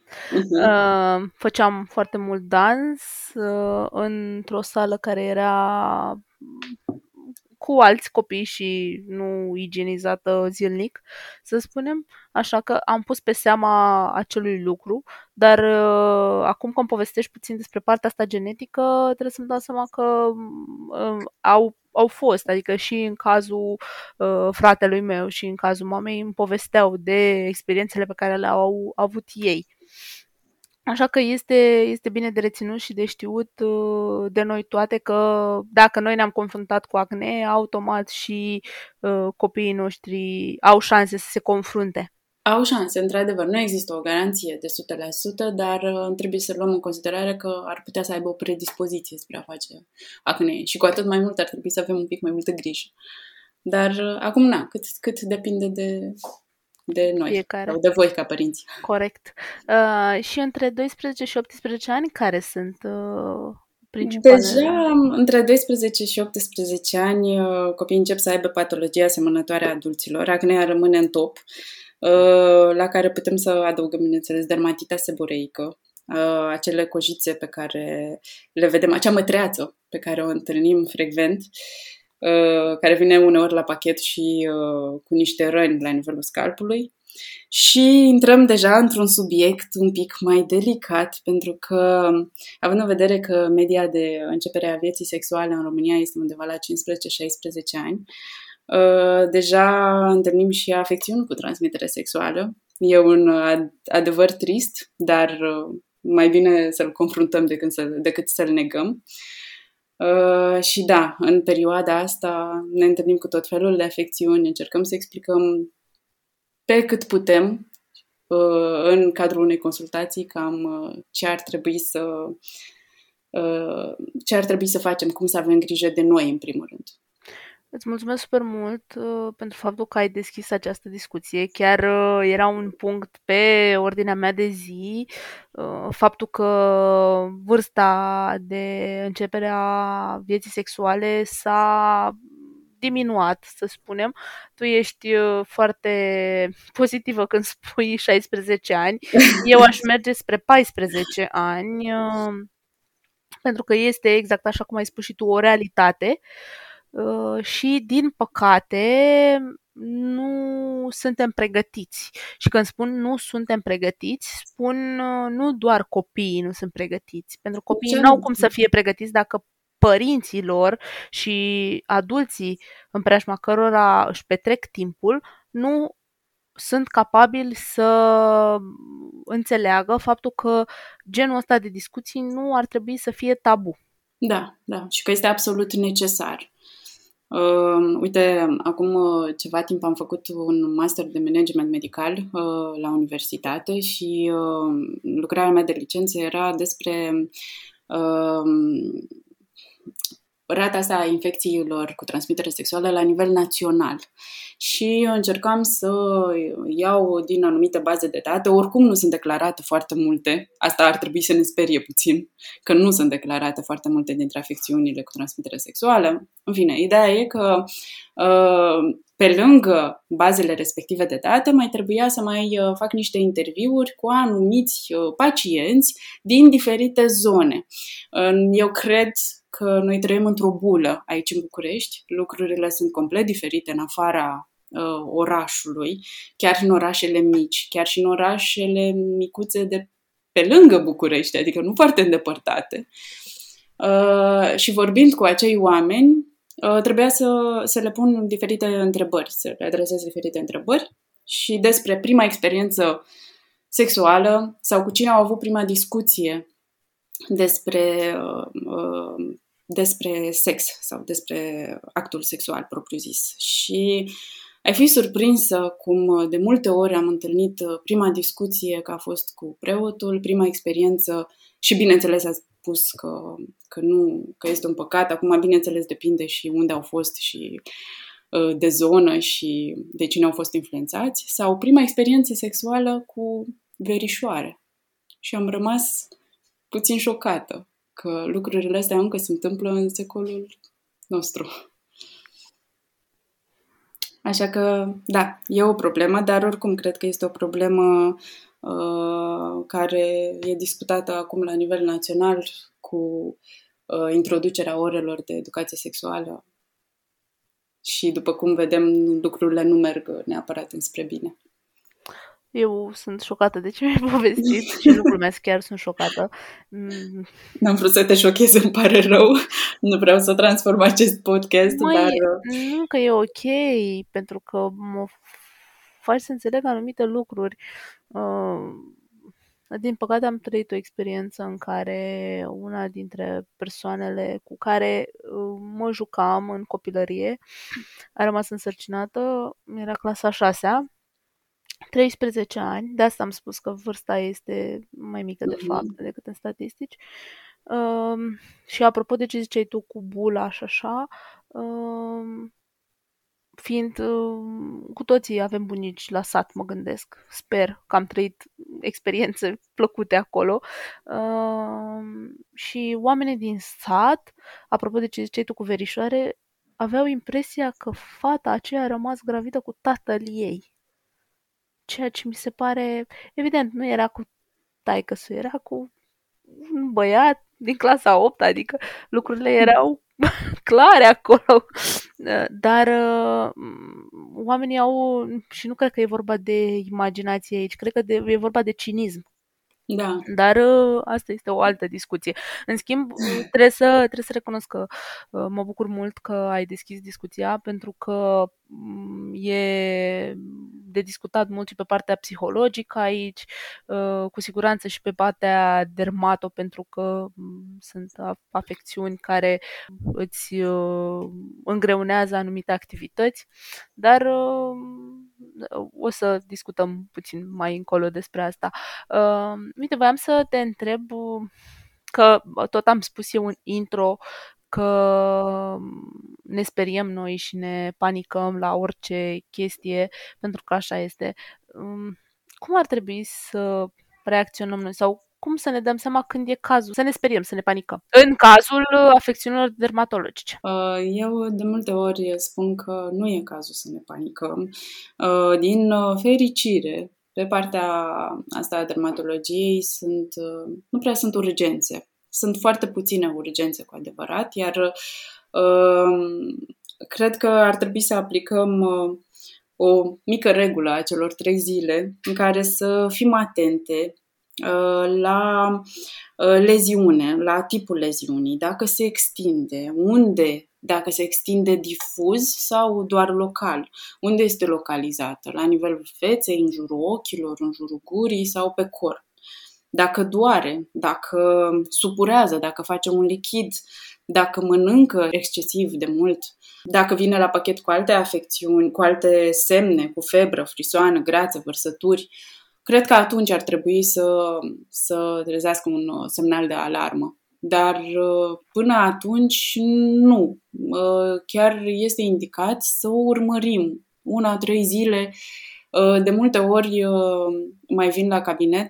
Făceam foarte mult dans într-o sală care era cu alți copii și nu igienizată zilnic, să spunem, așa că am pus pe seama acelui lucru, dar acum că îmi povestești puțin despre partea asta genetică, trebuie să-mi dau seama că au fost, adică și în cazul fratelui meu și în cazul mamei îmi povesteau de experiențele pe care le-au avut ei. Așa că este bine de reținut și de știut de noi toate că dacă noi ne-am confruntat cu acne, automat și copiii noștri au șanse să se confrunte. Au șanse, într-adevăr. Nu există o garanție de 100%, dar trebuie să luăm în considerare că ar putea să aibă o predispoziție spre a face acne și cu atât mai mult ar trebui să avem un pic mai multă grijă. Dar acum, cât depinde de noi fiecare. Sau de voi ca părinți. Corect. Și între 12 și 18 ani, care sunt principalele? Deja între 12 și 18 ani copiii încep să aibă patologii asemănătoare a adulților. Acnea rămâne în top, la care putem să adăugăm, bineînțeles, dermatita seboreică, acele cojițe pe care le vedem, acea mătreață pe care o întâlnim frecvent, care vine uneori la pachet și cu niște răni la nivelul scalpului. Și intrăm deja într-un subiect un pic mai delicat, pentru că, având în vedere că media de începere a vieții sexuale în România este undeva la 15-16 ani, deja întâlnim și afecțiuni cu transmitere sexuală. E un adevăr trist, dar mai bine să-l confruntăm decât să-l negăm. Și da, în perioada asta ne întâlnim cu tot felul de afecțiuni, încercăm să explicăm pe cât putem în cadrul unei consultații cam ce ar trebui să facem, cum să avem grijă de noi în primul rând. Îți mulțumesc super mult pentru faptul că ai deschis această discuție. Chiar era un punct pe ordinea mea de zi, faptul că vârsta de începere a vieții sexuale s-a diminuat, să spunem. Tu ești foarte pozitivă când spui 16 ani. Eu aș merge spre 14 ani, pentru că este exact așa cum ai spus și tu, o realitate. Și, din păcate, nu suntem pregătiți. Și când spun nu suntem pregătiți, spun nu doar copiii nu sunt pregătiți. Pentru că copiii nu au cum să fie pregătiți dacă părinții lor și adulții în preajma cărora își petrec timpul nu sunt capabili să înțeleagă faptul că genul ăsta de discuții nu ar trebui să fie tabu. Da, și că este absolut necesar. Uite, acum ceva timp am făcut un master de management medical la universitate și lucrarea mea de licență era despre rata asta a infecțiilor cu transmitere sexuală la nivel național. Și încercam să iau din anumite baze de date, oricum nu sunt declarate foarte multe, asta ar trebui să ne sperie puțin, că nu sunt declarate foarte multe dintre afecțiunile cu transmitere sexuală. În fine, ideea e că pe lângă bazele respective de date, mai trebuia să mai fac niște interviuri cu anumiți pacienți din diferite zone. Eu cred că noi trăim într-o bulă aici în București. Lucrurile sunt complet diferite în afara orașului, chiar în orașele mici, chiar și în orașele micuțe de pe lângă București, adică nu foarte îndepărtate. Și vorbind cu acei oameni, trebuia să le pun diferite întrebări, să le adresez diferite întrebări și despre prima experiență sexuală sau cu cine au avut prima discuție despre sex sau despre actul sexual propriu-zis. Și ai fi surprinsă cum de multe ori am întâlnit prima discuție că a fost cu preotul, prima experiență și bineînțeles a spus că este un păcat. Acum bineînțeles depinde și unde au fost și de zonă și de cine au fost influențați, sau prima experiență sexuală cu verișoare. Și am rămas puțin șocată că lucrurile astea încă se întâmplă în secolul nostru. Așa că, da, e o problemă, dar oricum cred că este o problemă care e discutată acum la nivel național cu introducerea orelor de educație sexuală și, după cum vedem, lucrurile nu merg neapărat înspre bine. Eu sunt șocată de ce mi-ai povestit și lucrurile mele chiar sunt șocată. N-am vrut să te șochez, îmi pare rău. Nu vreau să transform acest podcast, dar... Nu, că e ok, pentru că mă faci să înțeleg anumite lucruri. Din păcate am trăit o experiență în care una dintre persoanele cu care mă jucam în copilărie a rămas însărcinată, era clasa 6-a, 13 ani, de asta am spus că vârsta este mai mică de fapt decât în statistici. Și apropo de ce ziceai tu cu bula și așa, fiind cu toții avem bunici la sat, mă gândesc, sper că am trăit experiențe plăcute acolo, și oamenii din sat, apropo de ce ziceai tu cu verișoare, aveau impresia că fata aceea a rămas gravidă cu tatăl ei. Ceea ce mi se pare, evident, nu era cu taică-su, era cu un băiat din clasa 8, adică lucrurile erau clare acolo. Dar oamenii au, și nu cred că e vorba de imaginație aici, cred că e vorba de cinism. Da. Dar asta este o altă discuție. În schimb, trebuie să recunosc că mă bucur mult că ai deschis discuția, pentru că e de discutat mult și pe partea psihologică aici, cu siguranță și pe partea dermato, pentru că sunt afecțiuni care îți îngreunează anumite activități, dar o să discutăm puțin mai încolo despre asta. Uite, voiam să te întreb că tot am spus eu în intro că ne speriem noi și ne panicăm la orice chestie, pentru că așa este. Cum ar trebui să reacționăm noi sau cum să ne dăm seama când e cazul să ne speriem, să ne panicăm? În cazul afecțiunilor dermatologice. Eu de multe ori spun că nu e cazul să ne panicăm. Din fericire, pe partea asta a dermatologiei nu prea sunt urgențe. Sunt foarte puține urgențe cu adevărat, iar cred că ar trebui să aplicăm o mică regulă a celor 3 zile în care să fim atente la leziune, la tipul leziunii, dacă se extinde, unde, dacă se extinde difuz sau doar local, unde este localizată, la nivelul feței, în jurul ochilor, în jurul gurii sau pe corp. Dacă doare, dacă supurează, dacă face un lichid, dacă mănâncă excesiv de mult, dacă vine la pachet cu alte afecțiuni, cu alte semne, cu febră, frisoană, greață, vărsături, cred că atunci ar trebui să trezească un semnal de alarmă. Dar până atunci nu. Chiar este indicat să o urmărim 1-3 zile. De multe ori mai vin la cabinet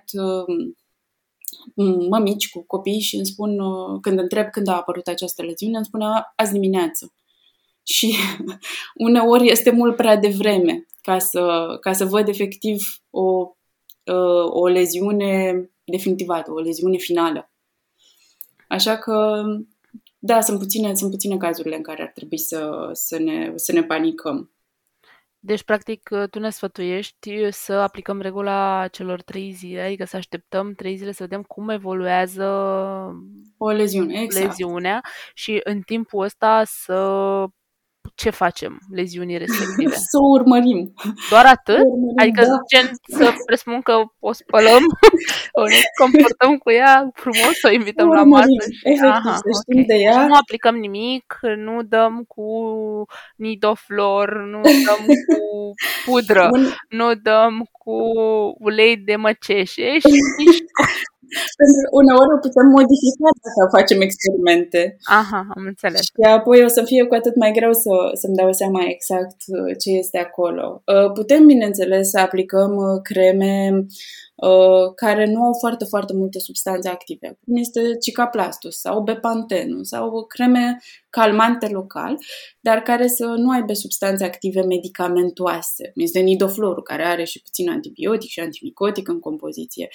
mămici cu copii și îmi spun, când întreb când a apărut această leziune, îmi spune azi dimineață. Și uneori este mult prea devreme ca să văd efectiv o leziune definitivată, o leziune finală. Așa că, da, sunt puține cazurile în care ar trebui să ne panicăm. Deci, practic, tu ne sfătuiești să aplicăm regula celor 3 zile, adică să așteptăm 3 zile să vedem cum evoluează o leziune, exact. Leziunea și în timpul ăsta ce facem leziunii respective? Să o urmărim. Doar atât? Adică gen să presupun că o spălăm, o ne comportăm cu ea frumos, o invităm la masă și știm de ea. Și nu aplicăm nimic, nu dăm cu nidoflor, nu dăm cu pudră, nu dăm cu ulei de măceșe și nici pentru uneori o putem modifica dacă facem experimente. Aha, am înțeles. Și apoi o să fie cu atât mai greu să-mi dau seama exact ce este acolo. Putem, bineînțeles, să aplicăm creme care nu au foarte, foarte multe substanțe active, cum este Cicaplastul sau Bepantenul sau creme calmante local, dar care să nu aibă substanțe active medicamentoase. Este nidoflorul, care are și puțin antibiotic și antimicotic în compoziție.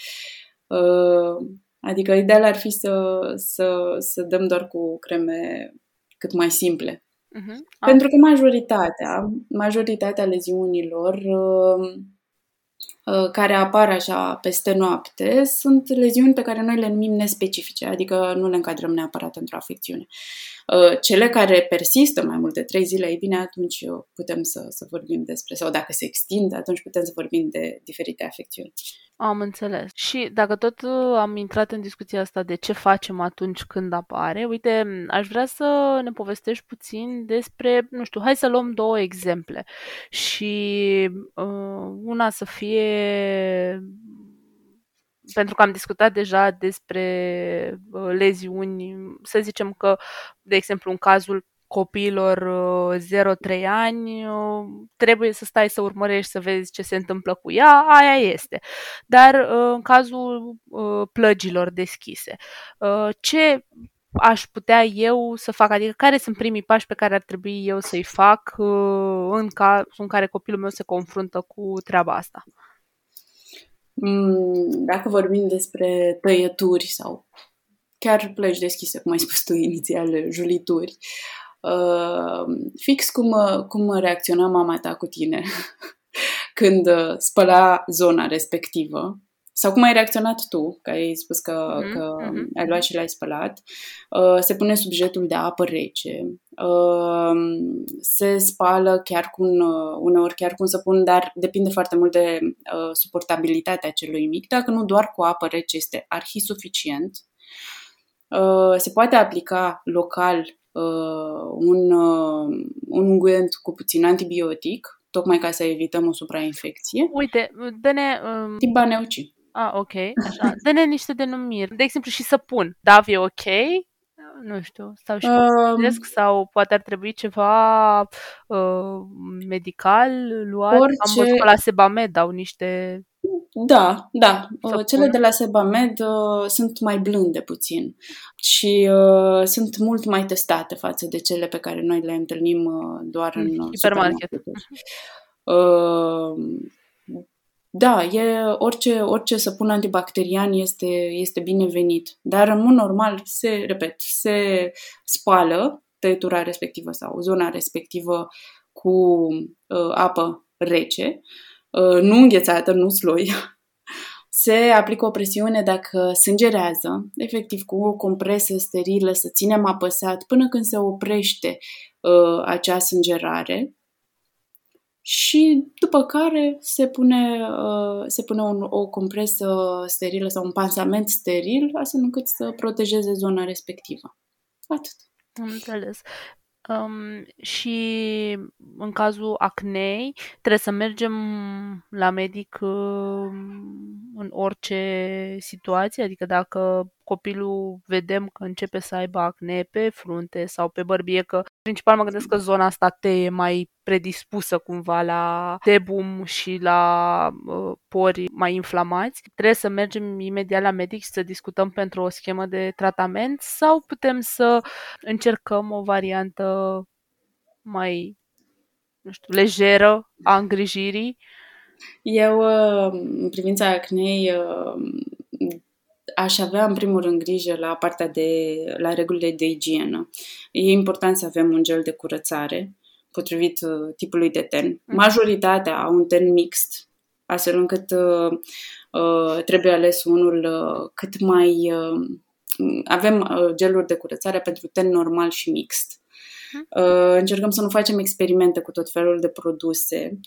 Adică ideal ar fi să dăm doar cu creme cât mai simple. Pentru că majoritatea leziunilor care apar așa peste noapte sunt leziuni pe care noi le numim nespecifice, adică nu le încadrăm neapărat într-o afecțiune. Cele care persistă mai mult de 3 zile, ei bine, atunci putem să vorbim despre, sau dacă se extind, atunci putem să vorbim de diferite afecțiuni. Am înțeles. Și dacă tot am intrat în discuția asta de ce facem atunci când apare, uite, aș vrea să ne povestești puțin despre, nu știu, hai să luăm 2 exemple. Și una să fie, pentru că am discutat deja despre leziuni, să zicem că, de exemplu, în cazul copiilor 0-3 ani, trebuie să stai să urmărești să vezi ce se întâmplă cu ea, aia este. Dar în cazul plăgilor deschise, ce aș putea eu să fac? Adică care sunt primii pași pe care ar trebui eu să-i fac în cazul în care copilul meu se confruntă cu treaba asta? Dacă vorbim despre tăieturi sau chiar plăci deschise, cum ai spus tu inițial, julituri, fix cum reacționa mama ta cu tine când spăla zona respectivă, sau cum ai reacționat tu, că ai spus că ai luat și l-ai spălat, se pune subjetul de apă rece, se spală uneori chiar cu un săpun, dar depinde foarte mult de suportabilitatea celui mic. Dacă nu, doar cu apă rece este arhi-suficient. Se poate aplica local un unguent cu puțin antibiotic tocmai ca să evităm o suprainfecție. Uite, dă-ne... Tibaneuci. ok, așa. Dă-ne niște denumiri. De exemplu, și săpun. Dav e ok? Nu știu, sau și folosesc, sau poate ar trebui ceva medical luat. Am văzut că la Sebamed au niște... Da. Cele de la Sebamed sunt mai blânde puțin și sunt mult mai testate față de cele pe care noi le întâlnim doar în hipermarket. Da, orice săpun antibacterian este binevenit, dar în mod normal se spală tăietura respectivă sau zona respectivă cu apă rece, nu înghețată, nu sloi. Se aplică o presiune dacă sângerează, efectiv cu o compresă sterilă, să ținem apăsat până când se oprește acea sângerare. Și după care se pune o compresă sterilă sau un pansament steril, astfel încât să protejeze zona respectivă. Atât. Am înțeles. Și în cazul acnei trebuie să mergem la medic în orice situație, adică dacă copilul vedem că începe să aibă acne pe frunte sau pe bărbie, că principal mă gândesc că zona asta e mai predispusă cumva la sebum și la pori mai inflamați, trebuie să mergem imediat la medic și să discutăm pentru o schemă de tratament sau putem să încercăm o variantă mai, nu știu, lejeră a îngrijirii? Eu, în privința acnei, aș avea în primul rând grijă la partea la regulile de igienă. E important să avem un gel de curățare potrivit tipului de ten. Majoritatea au un ten mixt, astfel încât trebuie ales unul cât mai... avem geluri de curățare pentru ten normal și mixt. Încercăm să nu facem experimente cu tot felul de produse.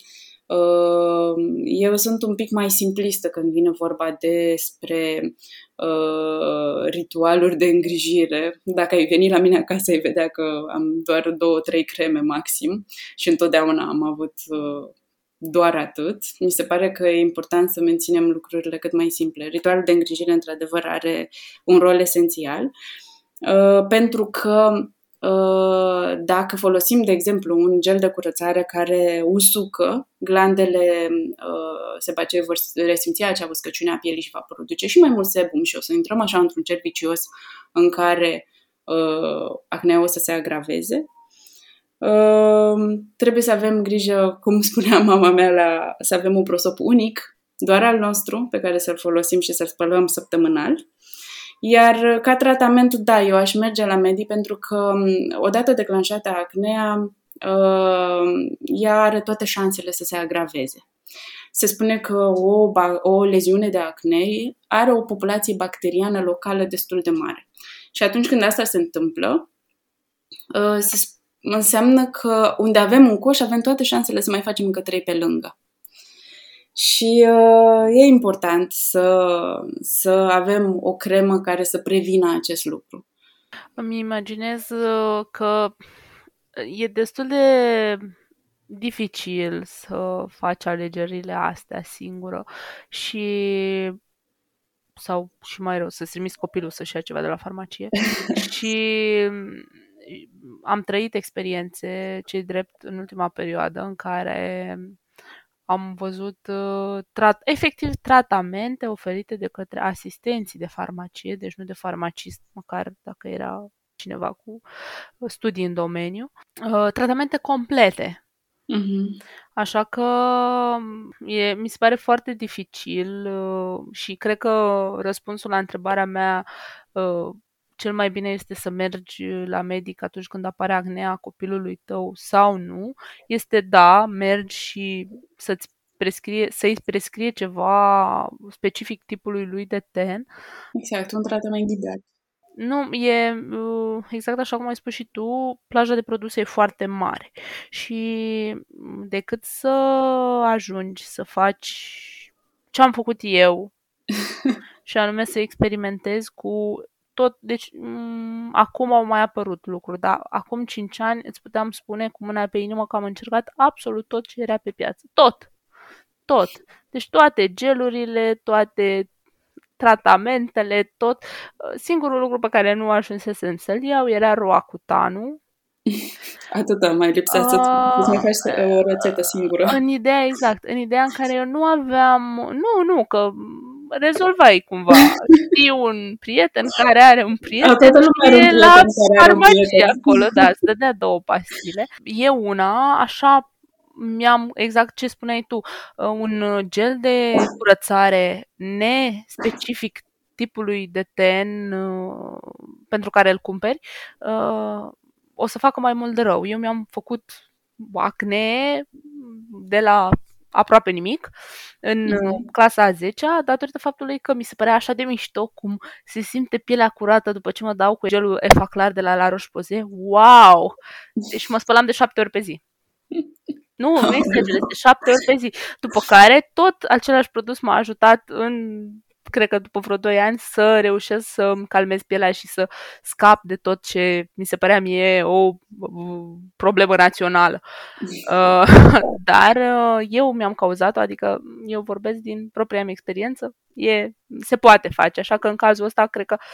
Eu sunt un pic mai simplistă când vine vorba despre ritualuri de îngrijire. Dacă ai venit la mine acasă, ai vedea că am doar 2-3 creme maxim și întotdeauna am avut doar atât. Mi se pare că e important să menținem lucrurile cât mai simple. Ritualul de îngrijire, într-adevăr, are un rol esențial, pentru că dacă folosim, de exemplu, un gel de curățare care usucă, glandele sebacee vor resimți acea uscăciune a pielii și va produce și mai mult sebum și o să intrăm așa într-un cerc vicios în care acnea o să se agraveze. Trebuie să avem grijă, cum spunea mama mea, să avem un prosop unic, doar al nostru, pe care să-l folosim și să-l spălăm săptămânal. Iar ca tratament, da, eu aș merge la medic pentru că odată declanșată acnea, ea are toate șansele să se agraveze. Se spune că o leziune de acne are o populație bacteriană locală destul de mare. Și atunci când asta se întâmplă, înseamnă că unde avem un coș, avem toate șansele să mai facem încă 3 pe lângă. Și e important să avem o cremă care să prevină acest lucru. Îmi imaginez că e destul de dificil să faci alegerile astea singură sau și mai rău, să-ți trimiți copilul să-și ia ceva de la farmacie. Și am trăit experiențe, ce-i drept, în ultima perioadă în care am văzut efectiv tratamente oferite de către asistenții de farmacie, deci nu de farmacist, măcar dacă era cineva cu studii în domeniu, tratamente complete. Așa că mi se pare foarte dificil și cred că răspunsul la întrebarea mea cel mai bine este să mergi la medic atunci când apare acnea copilului tău sau nu, este da, mergi și să-i prescrie ceva specific tipului lui de ten. Exact, un tratament ghidat. Nu, e exact așa cum ai spus și tu, plaja de produse e foarte mare și decât să ajungi să faci ce am făcut eu și anume să experimentezi cu tot, deci acum au mai apărut lucruri, dar acum 5 ani îți puteam spune cu mâna pe inimă că am încercat absolut tot ce era pe piață. Tot. Deci toate gelurile, toate tratamentele, tot. Singurul lucru pe care nu ajunsesem să-l iau era Roacutanul. Atâta mai lipsea să-ți mai faci o rețetă singură. În ideea în care eu nu aveam, nu, că rezolvai cumva. Știi un prieten care are un prieten și la farmacie acolo, da, îți dădea 2 pastile. Eu una, așa, mi-am, exact ce spuneai tu, un gel de curățare nespecific tipului de ten pentru care îl cumperi, o să facă mai mult de rău. Eu mi-am făcut acne de la aproape nimic în clasa a 10-a, datorită faptului că mi se părea așa de mișto cum se simte pielea curată după ce mă dau cu gelul Effaclar de la La Roche-Posay. Wow! Deci mă spălam de 7 ori pe zi. Nu este gel, este 7 ori pe zi. După care tot același produs m-a ajutat cred că după vreo 2 ani, să reușesc să-mi calmez pielea și să scap de tot ce mi se părea mie o problemă națională. Dar eu mi-am cauzat-o, adică eu vorbesc din propria mea experiență, se poate face, așa că în cazul ăsta cred că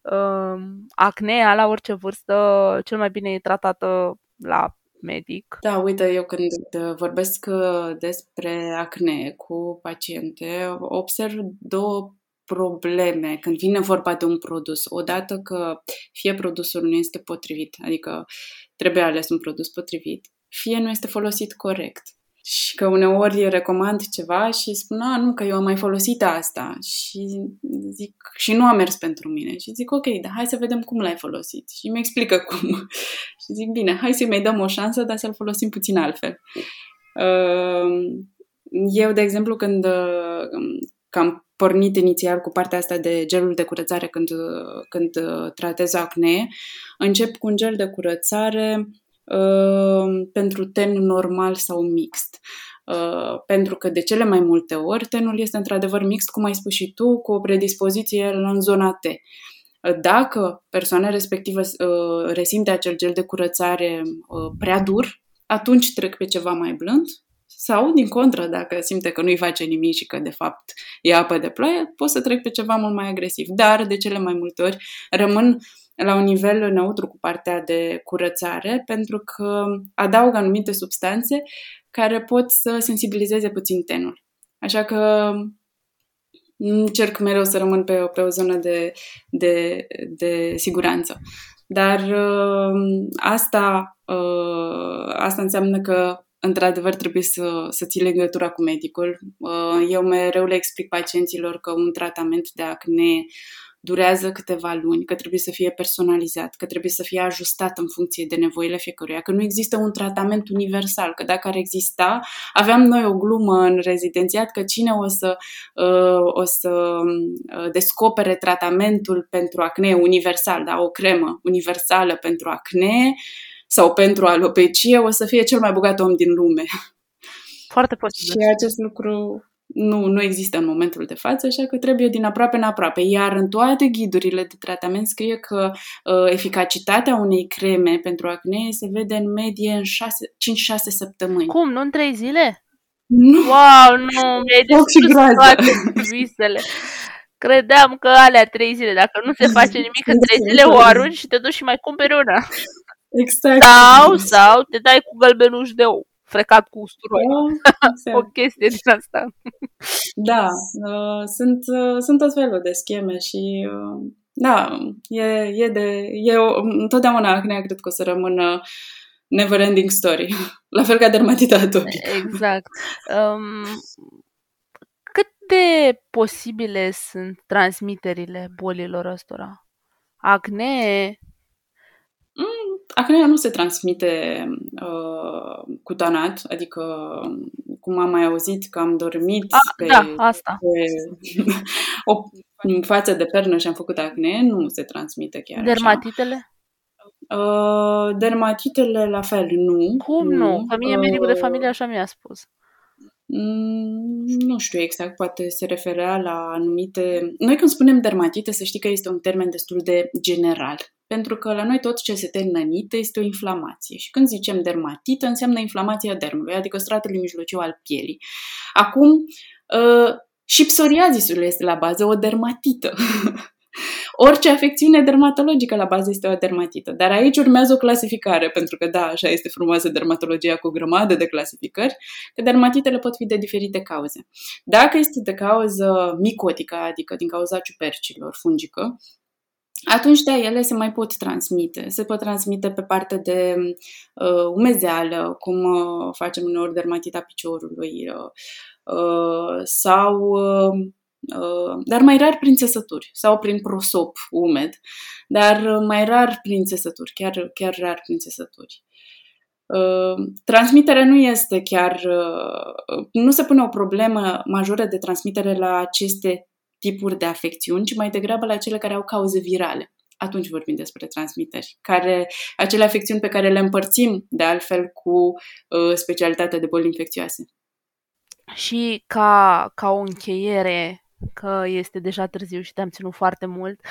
acnea la orice vârstă cel mai bine e tratată la medic. Da, uite, eu când vorbesc despre acne cu paciente, observ 2 probleme când vine vorba de un produs. Odată că fie produsul nu este potrivit, adică trebuie ales un produs potrivit, fie nu este folosit corect. Și că uneori recomand ceva și spun, nu, că eu am mai folosit asta și zic, și nu a mers pentru mine. Și zic, ok, dar hai să vedem cum l-ai folosit. Și mi explică cum. Și zic, bine, hai să-i mai dăm o șansă, dar să-l folosim puțin altfel. Eu, de exemplu, când am pornit inițial cu partea asta de gelul de curățare când tratez acne, încep cu un gel de curățare pentru ten normal sau mixt. Pentru că de cele mai multe ori tenul este într-adevăr mixt, cum ai spus și tu, cu o predispoziție în zona T. Dacă persoana respectivă resimte acel gel de curățare prea dur, atunci trec pe ceva mai blând. Sau, din contră, dacă simte că nu-i face nimic și că, de fapt, e apă de ploaie, pot să trec pe ceva mult mai agresiv. Dar, de cele mai multe ori, rămân la un nivel neutru cu partea de curățare, pentru că adaug anumite substanțe care pot să sensibilizeze puțin tenul. Așa că încerc mereu să rămân pe o zonă de siguranță. Dar asta înseamnă că într-adevăr trebuie să ții legătura cu medicul. Eu mereu le explic pacienților că un tratament de acne durează câteva luni, că trebuie să fie personalizat, că trebuie să fie ajustat în funcție de nevoile fiecăruia, că nu există un tratament universal, că dacă ar exista, aveam noi o glumă în rezidențiat că cine o să descopere tratamentul pentru acne universal, da, o cremă universală pentru acne sau pentru alopecie, o să fie cel mai bogat om din lume. Foarte posibil. Și acest lucru nu există în momentul de față, așa că trebuie din aproape în aproape. Iar în toate ghidurile de tratament scrie că eficacitatea unei creme pentru acne se vede în medie în 5-6 săptămâni. Cum? Nu în 3 zile? Nu! Wow, nu! Mi-ai distrus toate visele. Credeam că alea 3 zile, dacă nu se face nimic în 3 zile, o arunci și te duci și mai cumperi una. Exact. Sau te dai cu gălbenuș de ou frecat cu usturoi. O chestie din asta. Da, sunt tot felul de scheme și da, întotdeauna acnea cred că o să rămână never ending story. La fel ca dermatita atopică. Exact. Cât de posibile sunt transmiterile bolilor ăstora? Acne? Acnea nu se transmite cutanat, adică cum am mai auzit că am dormit o față de pernă și am făcut acne, nu se transmite chiar Dermatitele? Dermatitele la fel, nu. Cum nu? Că mie medicul de familie așa mi-a spus. Nu știu exact, poate se referea la anumite... Noi când spunem dermatită, să știi că este un termen destul de general, pentru că la noi tot ce se termină nită este o inflamație. Și când zicem dermatită, înseamnă inflamația dermului, adică stratului mijlociu al pielii. Acum, și psoriazisul este la bază o dermatită. Orice afecțiune dermatologică la bază este o dermatită. Dar aici urmează o clasificare, pentru că da, așa este frumoasă dermatologia cu o grămadă de clasificări, că dermatitele pot fi de diferite cauze. Dacă este de cauză micotică, adică din cauza ciupercilor, fungică, atunci da, ele se mai pot transmite. Se pot transmite pe partea de umezeală, cum facem uneori dermatita piciorului, sau... dar mai rar prin țesături sau prin prosop umed, dar mai rar prin țesături, chiar rar prin țesături. Transmiterea nu este chiar... nu se pune o problemă majoră de transmitere la aceste tipuri de afecțiuni, ci mai degrabă la cele care au cauze virale. Atunci vorbim despre transmiteri, acele afecțiuni pe care le împărțim de altfel cu specialitatea de boli infecțioase. Și ca o încheiere, că este deja târziu și te-am ținut foarte mult,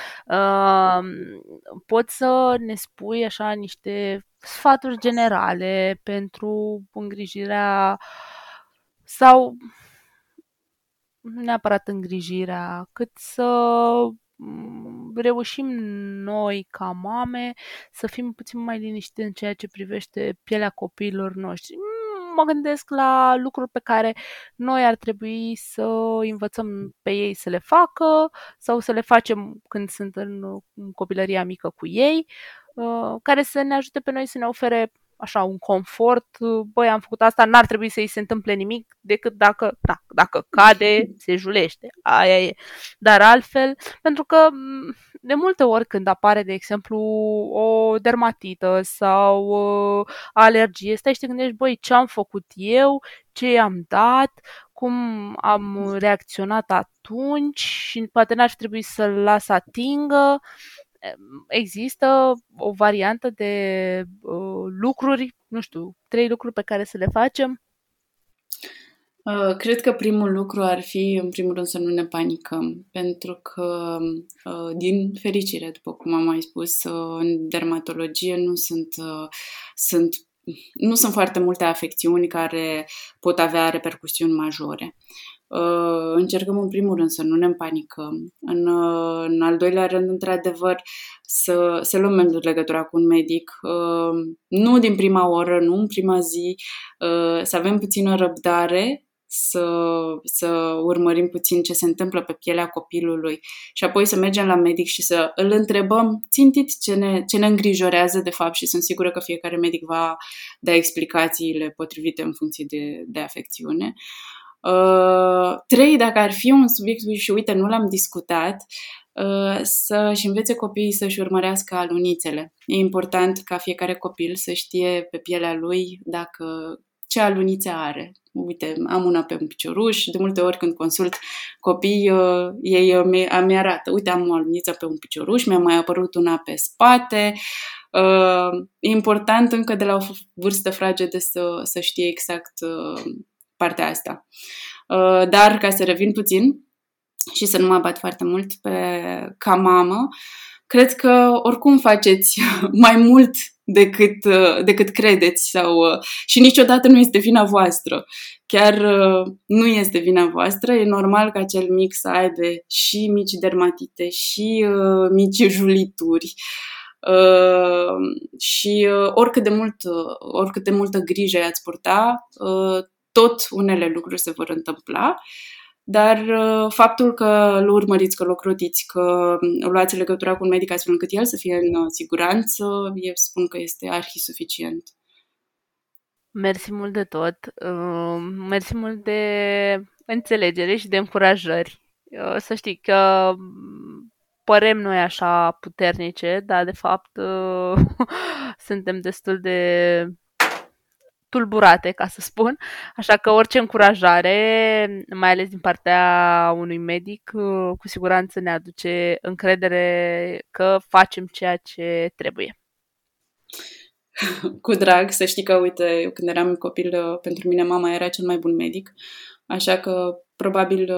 poți să ne spui așa niște sfaturi generale pentru îngrijirea sau nu neapărat îngrijirea, cât să reușim noi ca mame să fim puțin mai liniștiți în ceea ce privește pielea copiilor noștri. Mă gândesc la lucruri pe care noi ar trebui să învățăm pe ei să le facă sau să le facem când sunt în copilăria mică cu ei, care să ne ajute pe noi să ne ofere așa un confort. Băi, am făcut asta, n-ar trebui să-i se întâmple nimic decât dacă cade, se julește. Aia e. Dar altfel, pentru că de multe ori când apare, de exemplu, o dermatită sau alergie, stai și te gândești, băi, ce am făcut eu, ce i-am dat, cum am reacționat atunci și poate n-ar trebui să-l las atingă. Există o variantă de lucruri, nu știu, 3 lucruri pe care să le facem? Cred că primul lucru ar fi, în primul rând, să nu ne panicăm, pentru că, din fericire, după cum am mai spus, în dermatologie nu sunt foarte multe afecțiuni care pot avea repercusiuni majore. Încercăm în primul rând să nu ne panicăm. În al doilea rând, într-adevăr, să luăm legătura cu un medic, nu din prima oră, nu în prima zi, să avem puțină răbdare, să urmărim puțin ce se întâmplă pe pielea copilului și apoi să mergem la medic și să îl întrebăm țintit ce ne îngrijorează de fapt și sunt sigură că fiecare medic va da explicațiile potrivite în funcție de afecțiune. 3, dacă ar fi un subiect și uite, nu l-am discutat, să-și învețe copiii să-și urmărească alunițele. E important ca fiecare copil să știe pe pielea lui ce alunițe are. Uite, am una pe un picioruș, de multe ori când consult copii, ei mi arată, uite, am o aluniță pe un picioruș, mi-a mai apărut una pe spate. E important încă de la o vârstă fragedă să știe exact partea asta. Dar ca să revin puțin și să nu mă abat foarte mult ca mamă, cred că oricum faceți mai mult decât credeți și niciodată nu este vina voastră. Chiar nu este vina voastră. E normal ca cel mic să aibă și mici dermatite și mici julituri. Și oricât de multă grijă i-ați purta, tot unele lucruri se vor întâmpla. Dar faptul că îl urmăriți, că îl ocrotiți, că luați legătura cu un medic astfel încât el să fie în siguranță, eu spun că este arhi-suficient. Mersi mult de tot. Mersi mult de înțelegere și de încurajări. Să știi că părem noi așa puternice, dar de fapt suntem destul de tulburate, ca să spun. Așa că orice încurajare, mai ales din partea unui medic, cu siguranță ne aduce încredere că facem ceea ce trebuie. cu drag, să știi că, uite, eu când eram copil, pentru mine mama era cel mai bun medic, așa că probabil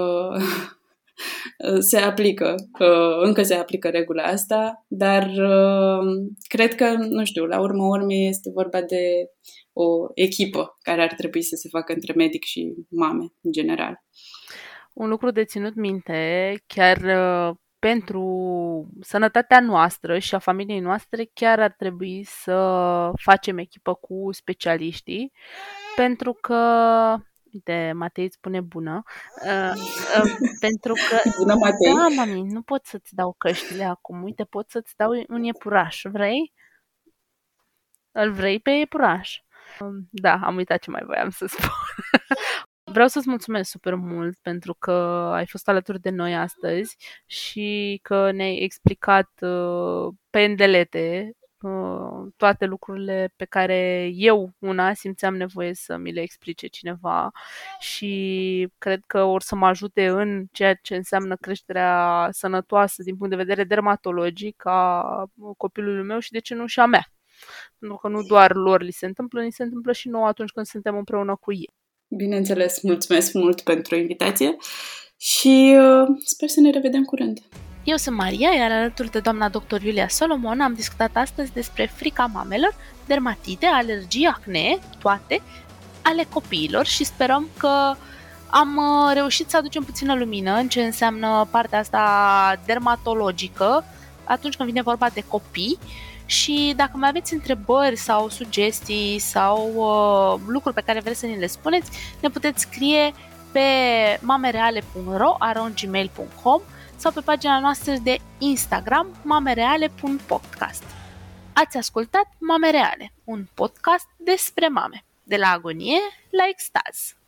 se aplică, încă se aplică regula asta, dar cred că, nu știu, la urma urmei este vorba de o echipă care ar trebui să se facă între medic și mame, în general. Un lucru de ținut minte, chiar pentru sănătatea noastră și a familiei noastre, chiar ar trebui să facem echipă cu specialiștii, pentru că, uite, Matei îți spune bună, pentru că, Bună, Matei! da, mami, nu pot să-ți dau căștile acum, uite, pot să-ți dau un iepuraș, vrei? Îl vrei pe iepuraș? Da, am uitat ce mai voiam să spun. Vreau să-ți mulțumesc super mult pentru că ai fost alături de noi astăzi și că ne-ai explicat pe îndelete toate lucrurile pe care eu, una, simțeam nevoie să mi le explice cineva și cred că or să mă ajute în ceea ce înseamnă creșterea sănătoasă din punct de vedere dermatologic a copilului meu și de ce nu și a mea. Pentru că nu doar lor li se întâmplă, ni se întâmplă și nouă atunci când suntem împreună cu ei. Bineînțeles, mulțumesc mult pentru invitație și sper să ne revedem curând. Eu sunt Maria, iar alături de doamna dr. Iulia Solomon am discutat astăzi despre frica mamelor, dermatite, alergii, acne, toate ale copiilor și sperăm că am reușit să aducem puțină lumină în ce înseamnă partea asta dermatologică atunci când vine vorba de copii. Și dacă mai aveți întrebări sau sugestii sau lucruri pe care vreți să ni le spuneți, ne puteți scrie pe mamereale.ro@gmail.com sau pe pagina noastră de Instagram mamereale.podcast. Ați ascultat Mame Reale, un podcast despre mame, de la agonie la extaz.